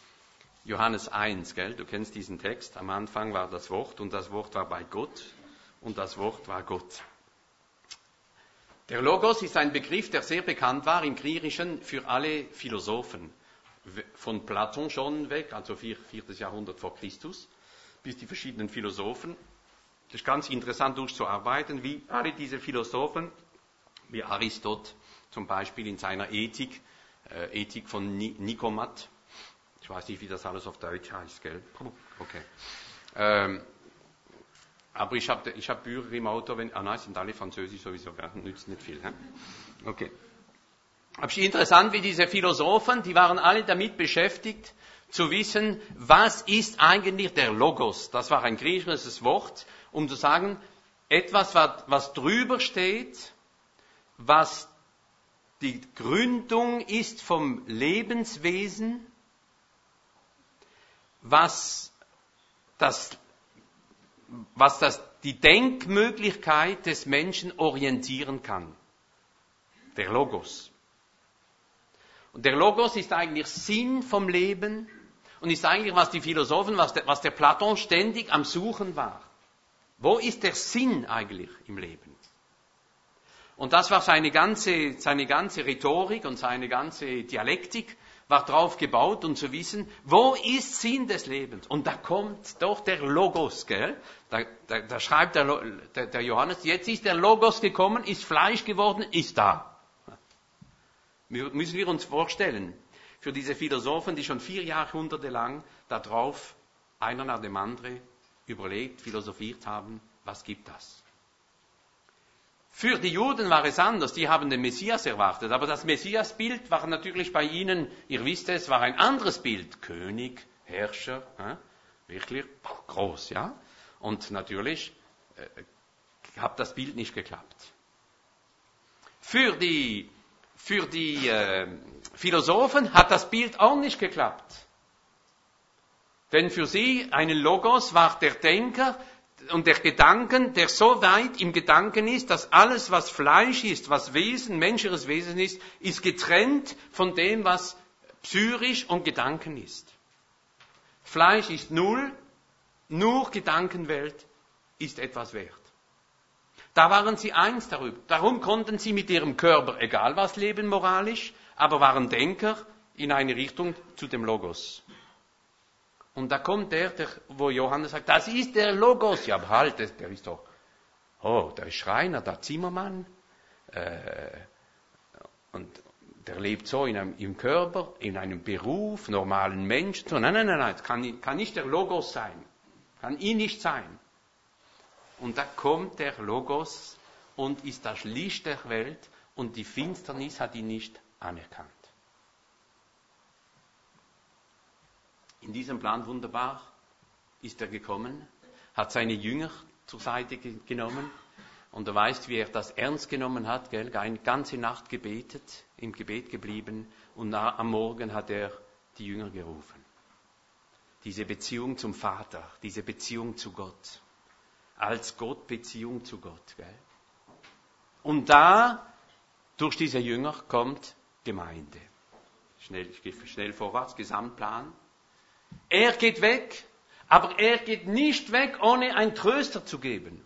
Johannes eins, gell? Du kennst diesen Text. Am Anfang war das Wort und das Wort war bei Gott. und das Wort war Gott. Der Logos ist ein Begriff, der sehr bekannt war im Griechischen für alle Philosophen. Von Platon schon weg, also viertes Jahrhundert vor Christus, bis die verschiedenen Philosophen. Das ist ganz interessant durchzuarbeiten, wie alle diese Philosophen, wie Aristot zum Beispiel in seiner Ethik, äh, Ethik von Nikomat, ich weiß nicht, wie das alles auf Deutsch heißt, gell? Okay. Ähm, aber ich habe ich hab Bücher im Auto, wenn, ah nein, sind alle Französisch sowieso, gell? Nützt nicht viel. He? Okay. Aber es ist interessant, wie diese Philosophen, die waren alle damit beschäftigt, zu wissen, was ist eigentlich der Logos? Das war ein griechisches Wort, um zu sagen, etwas, was drüber steht, was die Gründung ist vom Lebenswesen, was das, was das die Denkmöglichkeit des Menschen orientieren kann. Der Logos. Und der Logos ist eigentlich Sinn vom Leben und ist eigentlich, was die Philosophen, was der, was der Platon ständig am Suchen war. Wo ist der Sinn eigentlich im Leben? Und das war seine ganze, seine ganze Rhetorik und seine ganze Dialektik, war darauf gebaut, um zu wissen, wo ist Sinn des Lebens? Und da kommt doch der Logos, gell? Da, da, da schreibt der, der, der Johannes, jetzt ist der Logos gekommen, ist Fleisch geworden, ist da. Müssen wir uns vorstellen, für diese Philosophen, die schon vier Jahrhunderte lang darauf, einer nach dem anderen, überlegt, philosophiert haben, was gibt das? Für die Juden war es anders, die haben den Messias erwartet, aber das Messiasbild war natürlich bei ihnen, ihr wisst es, war ein anderes Bild. König, Herrscher, äh, wirklich groß, ja? Und natürlich äh, hat das Bild nicht geklappt. Für die Für die äh, Philosophen hat das Bild auch nicht geklappt. Denn für sie, ein Logos war der Denker und der Gedanken, der so weit im Gedanken ist, dass alles, was Fleisch ist, was Wesen, menschliches Wesen ist, ist getrennt von dem, was psychisch und Gedanken ist. Fleisch ist null, nur Gedankenwelt ist etwas wert. Da waren sie eins darüber. Darum konnten sie mit ihrem Körper egal was leben moralisch, aber waren Denker in eine Richtung zu dem Logos. Und da kommt der, der wo Johannes sagt, das ist der Logos. Ja, aber halt, der ist doch, oh, der ist Schreiner, der Zimmermann. Äh, und der lebt so in einem, im Körper, in einem Beruf, normalen Menschen. So, nein, nein, nein, nein, das kann, kann nicht der Logos sein. Kann ihn nicht sein. Und da kommt der Logos und ist das Licht der Welt und die Finsternis hat ihn nicht anerkannt. In diesem Plan wunderbar ist er gekommen, hat seine Jünger zur Seite genommen und du weißt, wie er das ernst genommen hat, gell? Eine ganze Nacht gebetet, im Gebet geblieben und am Morgen hat er die Jünger gerufen. Diese Beziehung zum Vater, diese Beziehung zu Gott. Als Gott, Beziehung zu Gott. Gell? Und da, durch diese Jünger, kommt Gemeinde. Schnell, ich gehe schnell vorwärts, Gesamtplan. Er geht weg, aber er geht nicht weg, ohne einen Tröster zu geben.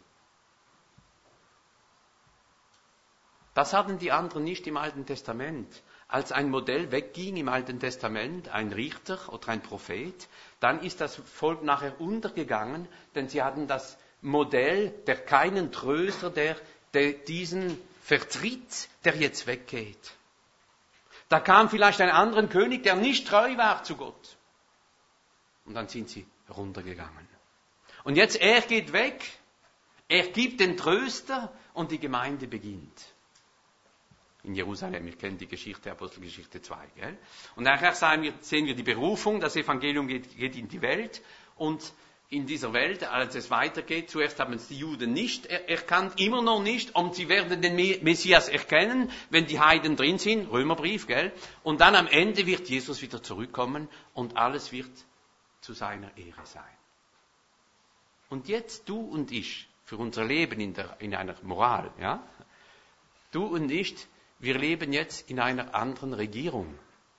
Das hatten die anderen nicht im Alten Testament. Als ein Modell wegging im Alten Testament, ein Richter oder ein Prophet, dann ist das Volk nachher untergegangen, denn sie hatten das Modell, der keinen Tröster, der, der diesen vertritt, der jetzt weggeht. Da kam vielleicht ein anderer König, der nicht treu war zu Gott. Und dann sind sie runtergegangen. Und jetzt, er geht weg, er gibt den Tröster und die Gemeinde beginnt. In Jerusalem, ihr kennt die Geschichte, Apostelgeschichte zwei. Gell? Und nachher sehen wir, sehen wir die Berufung, das Evangelium geht, geht in die Welt und in dieser Welt, als es weitergeht, zuerst haben es die Juden nicht er- erkannt, immer noch nicht, und sie werden den Messias erkennen, wenn die Heiden drin sind, Römerbrief, gell? Und dann am Ende wird Jesus wieder zurückkommen und alles wird zu seiner Ehre sein. Und jetzt du und ich, für unser Leben in, der, in einer Moral, ja? Du und ich, wir leben jetzt in einer anderen Regierung.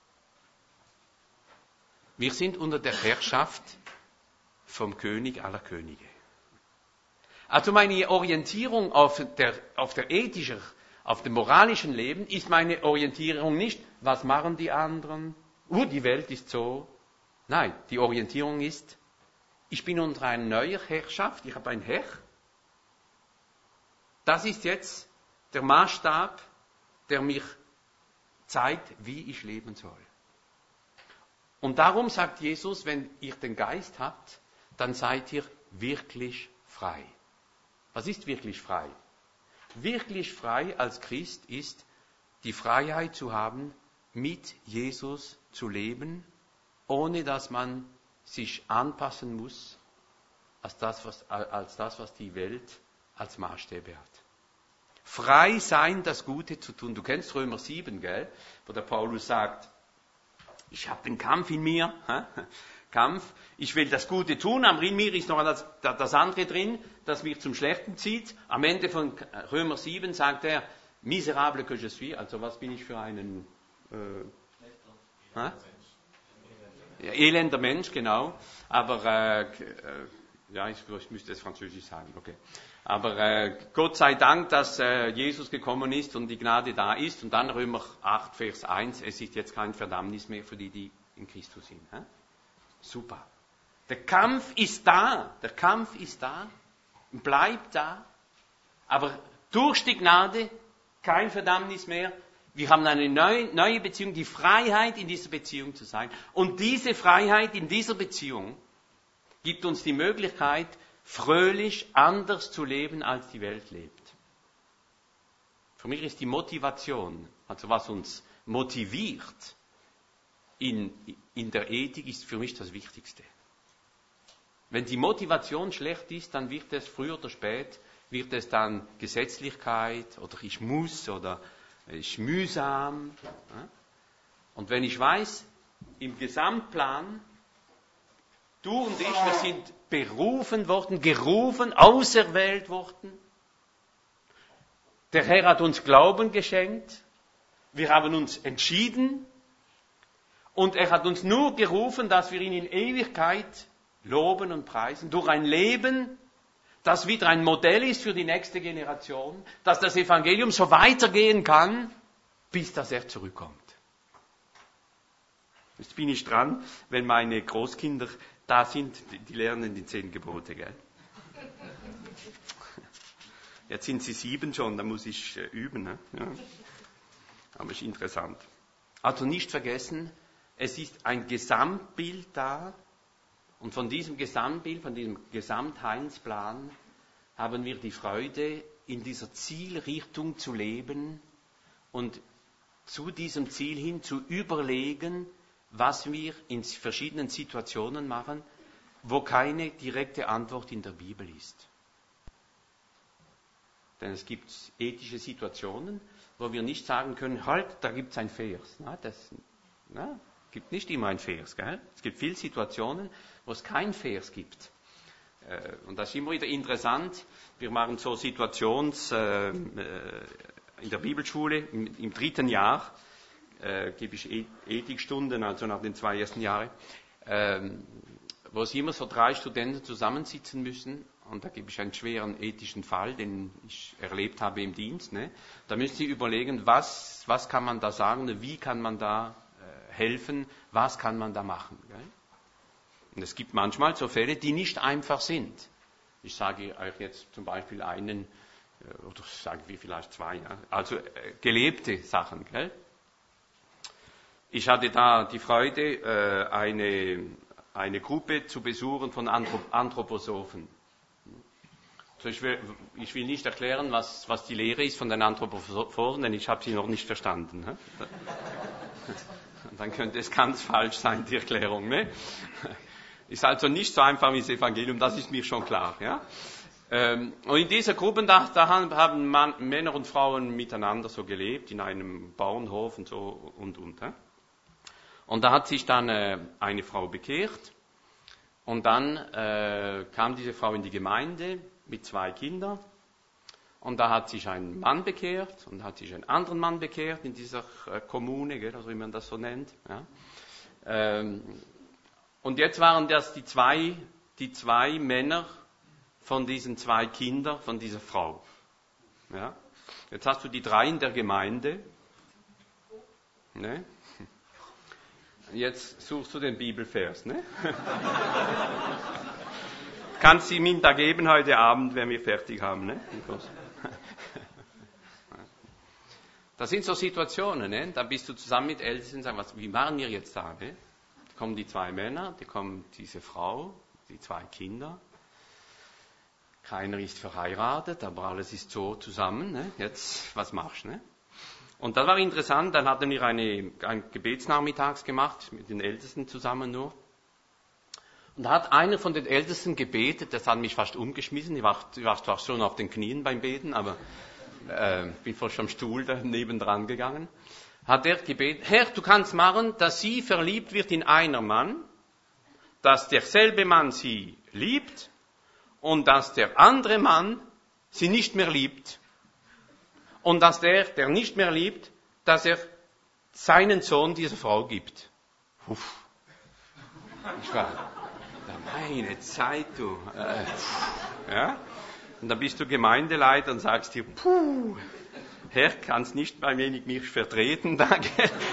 Wir sind unter der Herrschaft vom König aller Könige. Also meine Orientierung auf der, auf der ethischen, auf dem moralischen Leben ist meine Orientierung nicht, was machen die anderen? Uh, die Welt ist so. Nein, die Orientierung ist, ich bin unter einer neuen Herrschaft, ich habe ein Herr. Das ist jetzt der Maßstab, der mich zeigt, wie ich leben soll. Und darum sagt Jesus, wenn ihr den Geist habt, dann seid ihr wirklich frei. Was ist wirklich frei? Wirklich frei als Christ ist, die Freiheit zu haben, mit Jesus zu leben, ohne dass man sich anpassen muss als das, was, als das, was die Welt als Maßstäbe hat. Frei sein, das Gute zu tun. Du kennst Römer sieben, gell? Wo der Paulus sagt, ich habe den Kampf in mir, hä? Kampf, ich will das Gute tun, aber in mir ist noch das, das andere drin, das mich zum Schlechten zieht. Am Ende von Römer sieben sagt er, miserable que je suis, also was bin ich für einen äh, hä? Ja, elender Mensch, genau, aber äh, äh, ja, ich, ich müsste es französisch sagen, okay. Aber äh, Gott sei Dank, dass äh, Jesus gekommen ist und die Gnade da ist. Und dann Römer acht, Vers eins, es ist jetzt kein Verdammnis mehr für die, die in Christus sind. Hä? Super. Der Kampf ist da, der Kampf ist da, bleibt da, aber durch die Gnade kein Verdammnis mehr. Wir haben eine neue, neue Beziehung, die Freiheit in dieser Beziehung zu sein. Und diese Freiheit in dieser Beziehung gibt uns die Möglichkeit, fröhlich anders zu leben, als die Welt lebt. Für mich ist die Motivation, also was uns motiviert in, in der Ethik, ist für mich das Wichtigste. Wenn die Motivation schlecht ist, dann wird es früher oder spät, wird es dann Gesetzlichkeit oder ich muss oder ich mühsam. Und wenn ich weiß, im Gesamtplan, du und ich, wir sind berufen worden, gerufen, auserwählt worden. Der Herr hat uns Glauben geschenkt. Wir haben uns entschieden. Und er hat uns nur gerufen, dass wir ihn in Ewigkeit loben und preisen. Durch ein Leben, das wieder ein Modell ist für die nächste Generation. Dass das Evangelium so weitergehen kann, bis dass er zurückkommt. Jetzt bin ich dran, wenn meine Großkinder da sind, die lernen die zehn Gebote, gell? Jetzt sind sie sieben schon, da muss ich äh, üben, ne? Ja. Aber ist interessant. Also nicht vergessen, es ist ein Gesamtbild da und von diesem Gesamtbild, von diesem Gesamtheilsplan haben wir die Freude, in dieser Zielrichtung zu leben und zu diesem Ziel hin zu überlegen, was wir in verschiedenen Situationen machen, wo keine direkte Antwort in der Bibel ist. Denn es gibt ethische Situationen, wo wir nicht sagen können, halt, da gibt es ein Vers. Na, das na, gibt nicht immer ein Vers. Gell? Es gibt viele Situationen, wo es kein Vers gibt. Äh, und das ist immer wieder interessant. Wir machen so Situations äh, in der Bibelschule im, im dritten Jahr. Äh, gebe ich Ethikstunden, also nach den zwei ersten Jahren, ähm, wo sie immer so drei Studenten zusammensitzen müssen und da gebe ich einen schweren ethischen Fall, den ich erlebt habe im Dienst. Ne? Da müssen sie überlegen, was, was kann man da sagen, wie kann man da äh, helfen, was kann man da machen. Gell? Und es gibt manchmal so Fälle, die nicht einfach sind. Ich sage euch jetzt zum Beispiel einen, äh, oder sagen wir vielleicht zwei, ja? also äh, gelebte Sachen, gell? Ich hatte da die Freude, eine, eine Gruppe zu besuchen von Anthroposophen. Also ich, will, ich will nicht erklären, was, was die Lehre ist von den Anthroposophen, denn ich habe sie noch nicht verstanden. Dann könnte es ganz falsch sein, die Erklärung. Ne? Ist also nicht so einfach wie das Evangelium, das ist mir schon klar. Ja? Und in dieser Gruppe, da, da haben Mann, Männer und Frauen miteinander so gelebt, in einem Bauernhof und so und und. Ja? Und da hat sich dann äh, eine Frau bekehrt und dann äh, kam diese Frau in die Gemeinde mit zwei Kindern und da hat sich ein Mann bekehrt und hat sich einen anderen Mann bekehrt in dieser äh, Kommune, gell, also wie man das so nennt. Ja. Ähm, und jetzt waren das die zwei, die zwei Männer, von diesen zwei Kindern, von dieser Frau. Ja? Jetzt hast du die drei in der Gemeinde. Ne? Jetzt suchst du den Bibelvers. Ne? Kannst du ihm da geben heute Abend, wenn wir fertig haben. Ne? Das sind so Situationen. Ne? Da bist du zusammen mit Ältesten und sagst, was, wie machen wir jetzt da? Ne? Da kommen die zwei Männer, da kommt diese Frau, die zwei Kinder. Keiner ist verheiratet, aber alles ist so zusammen. Ne? Jetzt, was machst du? Ne? Und das war interessant, dann hatten wir eine, ein Gebetsnachmittags gemacht, mit den Ältesten zusammen nur. Und da hat einer von den Ältesten gebetet, das hat mich fast umgeschmissen, ich war, ich war zwar schon auf den Knien beim Beten, aber äh, bin fast am Stuhl da nebendran gegangen. Hat er gebetet, Herr, du kannst machen, dass sie verliebt wird in einer Mann, dass derselbe Mann sie liebt, und dass der andere Mann sie nicht mehr liebt. Und dass der, der nicht mehr liebt, dass er seinen Sohn dieser Frau gibt. Uff. Ich war, meine Zeit, du. Äh, ja? Und dann bist du Gemeindeleiter und sagst dir, puh, Herr, kannst nicht ein wenig mich vertreten, danke.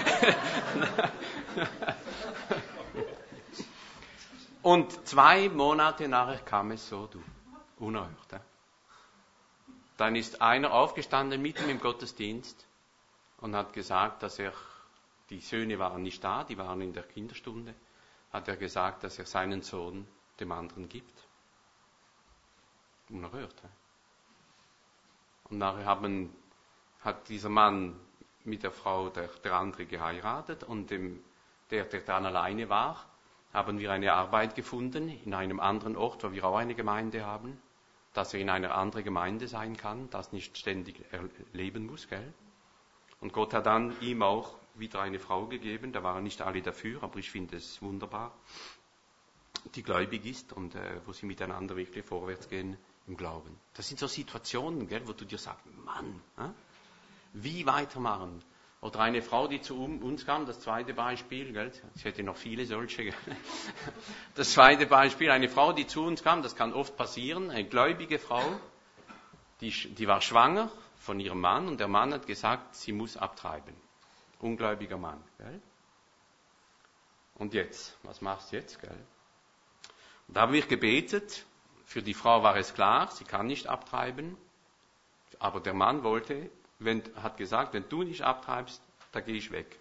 Und zwei Monate nachher kam es so, du, unerhört. Ja? Dann ist einer aufgestanden mitten im Gottesdienst und hat gesagt, dass er, die Söhne waren nicht da, die waren in der Kinderstunde, hat er gesagt, dass er seinen Sohn dem anderen gibt. Unerhört. Ja? Und nachher haben, hat dieser Mann mit der Frau der, der andere geheiratet und dem, der, der dann alleine war, haben wir eine Arbeit gefunden in einem anderen Ort, wo wir auch eine Gemeinde haben, dass er in einer anderen Gemeinde sein kann, das nicht ständig erleben muss, gell? Und Gott hat dann ihm auch wieder eine Frau gegeben, da waren nicht alle dafür, aber ich finde es wunderbar, die gläubig ist und äh, wo sie miteinander wirklich vorwärts gehen im Glauben. Das sind so Situationen, gell, wo du dir sagst, Mann, äh? wie weitermachen? Oder eine Frau, die zu uns kam, das zweite Beispiel, gell? Ich hätte noch viele solche. Gell? Das zweite Beispiel, eine Frau, die zu uns kam, das kann oft passieren, eine gläubige Frau, die, die war schwanger von ihrem Mann und der Mann hat gesagt, sie muss abtreiben. Ungläubiger Mann. Gell? Und jetzt, was machst du jetzt? Gell? Und da haben wir gebetet, für die Frau war es klar, sie kann nicht abtreiben, aber der Mann wollte, Wenn, hat gesagt, wenn du nicht abtreibst, da gehe ich weg.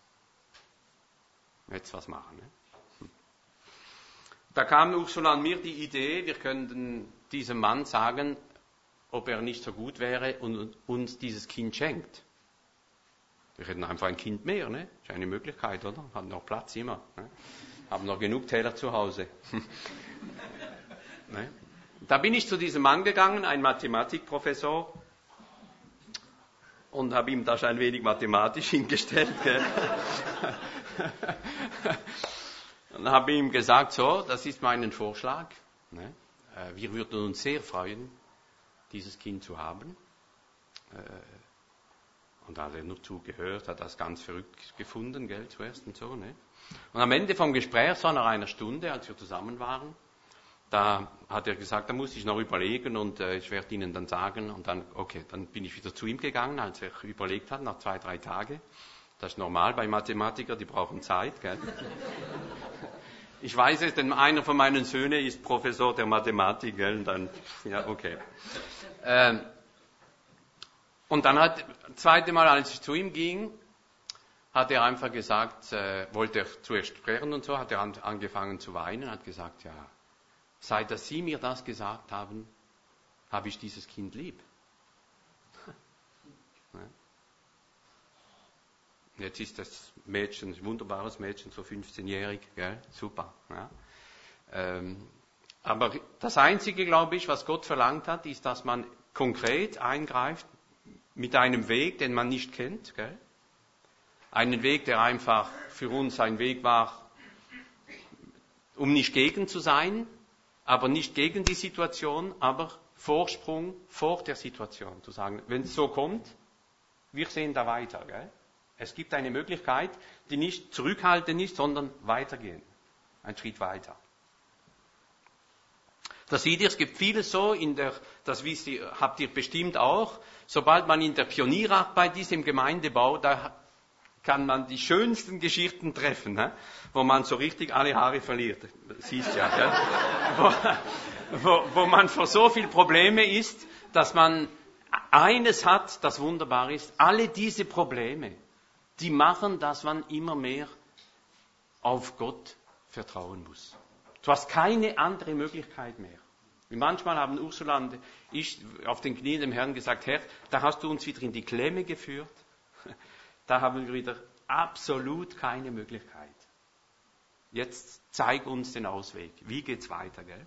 Jetzt was machen. Ne? Da kam Ursula an mir die Idee, wir könnten diesem Mann sagen, ob er nicht so gut wäre und uns dieses Kind schenkt. Wir hätten einfach ein Kind mehr, ne? Ist eine Möglichkeit, oder? Haben noch Platz immer. Ne? Haben noch genug Teller zu Hause. Ne? Da bin ich zu diesem Mann gegangen, ein Mathematikprofessor, und habe ihm das ein wenig mathematisch hingestellt. Gell? Und habe ihm gesagt, so, das ist mein Vorschlag. Ne? Wir würden uns sehr freuen, dieses Kind zu haben. Und da hat er nur zugehört, hat das ganz verrückt gefunden, gell, zuerst und so. Ne? Und am Ende vom Gespräch, so nach einer Stunde, als wir zusammen waren, da hat er gesagt, da muss ich noch überlegen und äh, ich werde Ihnen dann sagen. Und dann, okay, dann bin ich wieder zu ihm gegangen, als er überlegt hat, nach zwei, drei Tagen. Das ist normal bei Mathematikern, die brauchen Zeit, gell? Ich weiß es, denn einer von meinen Söhnen ist Professor der Mathematik, gell? Und dann, ja, okay. Ähm, und dann hat, das zweite Mal, als ich zu ihm ging, hat er einfach gesagt, äh, wollte er zuerst sprechen und so, hat er an, angefangen zu weinen, hat gesagt, ja, seit dass Sie mir das gesagt haben, habe ich dieses Kind lieb. Jetzt ist das Mädchen, ein wunderbares Mädchen, so fünfzehnjährig, gell? Super. Ja. Ähm, aber das Einzige, glaube ich, was Gott verlangt hat, ist, dass man konkret eingreift mit einem Weg, den man nicht kennt. Gell? Einen Weg, der einfach für uns ein Weg war, um nicht gegen zu sein, aber nicht gegen die Situation, aber Vorsprung vor der Situation. Zu sagen, wenn es so kommt, wir sehen da weiter. Gell? Es gibt eine Möglichkeit, die nicht zurückhaltend ist, sondern weitergehen. Ein Schritt weiter. Da seht ihr, es gibt vieles so, in der, das wisst ihr, habt ihr bestimmt auch, sobald man in der Pionierarbeit ist im Gemeindebau, da kann man die schönsten Geschichten treffen, he? Wo man so richtig alle Haare verliert. Siehst ja, ja? Wo, wo, wo man vor so viel Probleme ist, dass man eines hat, das wunderbar ist. Alle diese Probleme, die machen, dass man immer mehr auf Gott vertrauen muss. Du hast keine andere Möglichkeit mehr. Wie manchmal haben Ursula und ich auf den Knien dem Herrn gesagt, Herr, da hast du uns wieder in die Klemme geführt. Da haben wir wieder absolut keine Möglichkeit. Jetzt zeig uns den Ausweg. Wie geht's weiter, gell?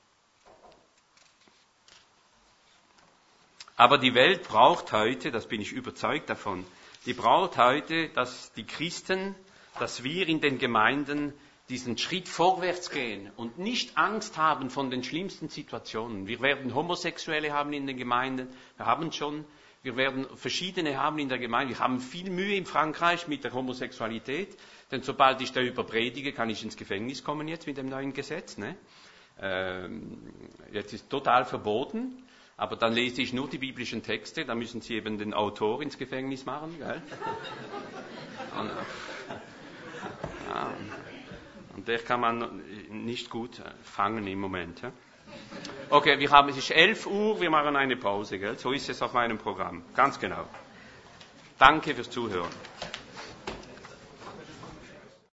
Aber die Welt braucht heute, das bin ich überzeugt davon, die braucht heute, dass die Christen, dass wir in den Gemeinden diesen Schritt vorwärts gehen und nicht Angst haben von den schlimmsten Situationen. Wir werden Homosexuelle haben in den Gemeinden, wir haben schon, wir werden verschiedene haben in der Gemeinde. Wir haben viel Mühe in Frankreich mit der Homosexualität, denn sobald ich darüber predige, kann ich ins Gefängnis kommen jetzt mit dem neuen Gesetz. Ne? Ähm, jetzt ist total verboten, aber dann lese ich nur die biblischen Texte, da müssen Sie eben den Autor ins Gefängnis machen. Gell? Und, ja, und der kann man nicht gut fangen im Moment. Ja? Okay, wir haben, es ist elf Uhr, wir machen eine Pause, gell? So ist es auf meinem Programm, ganz genau. Danke fürs Zuhören.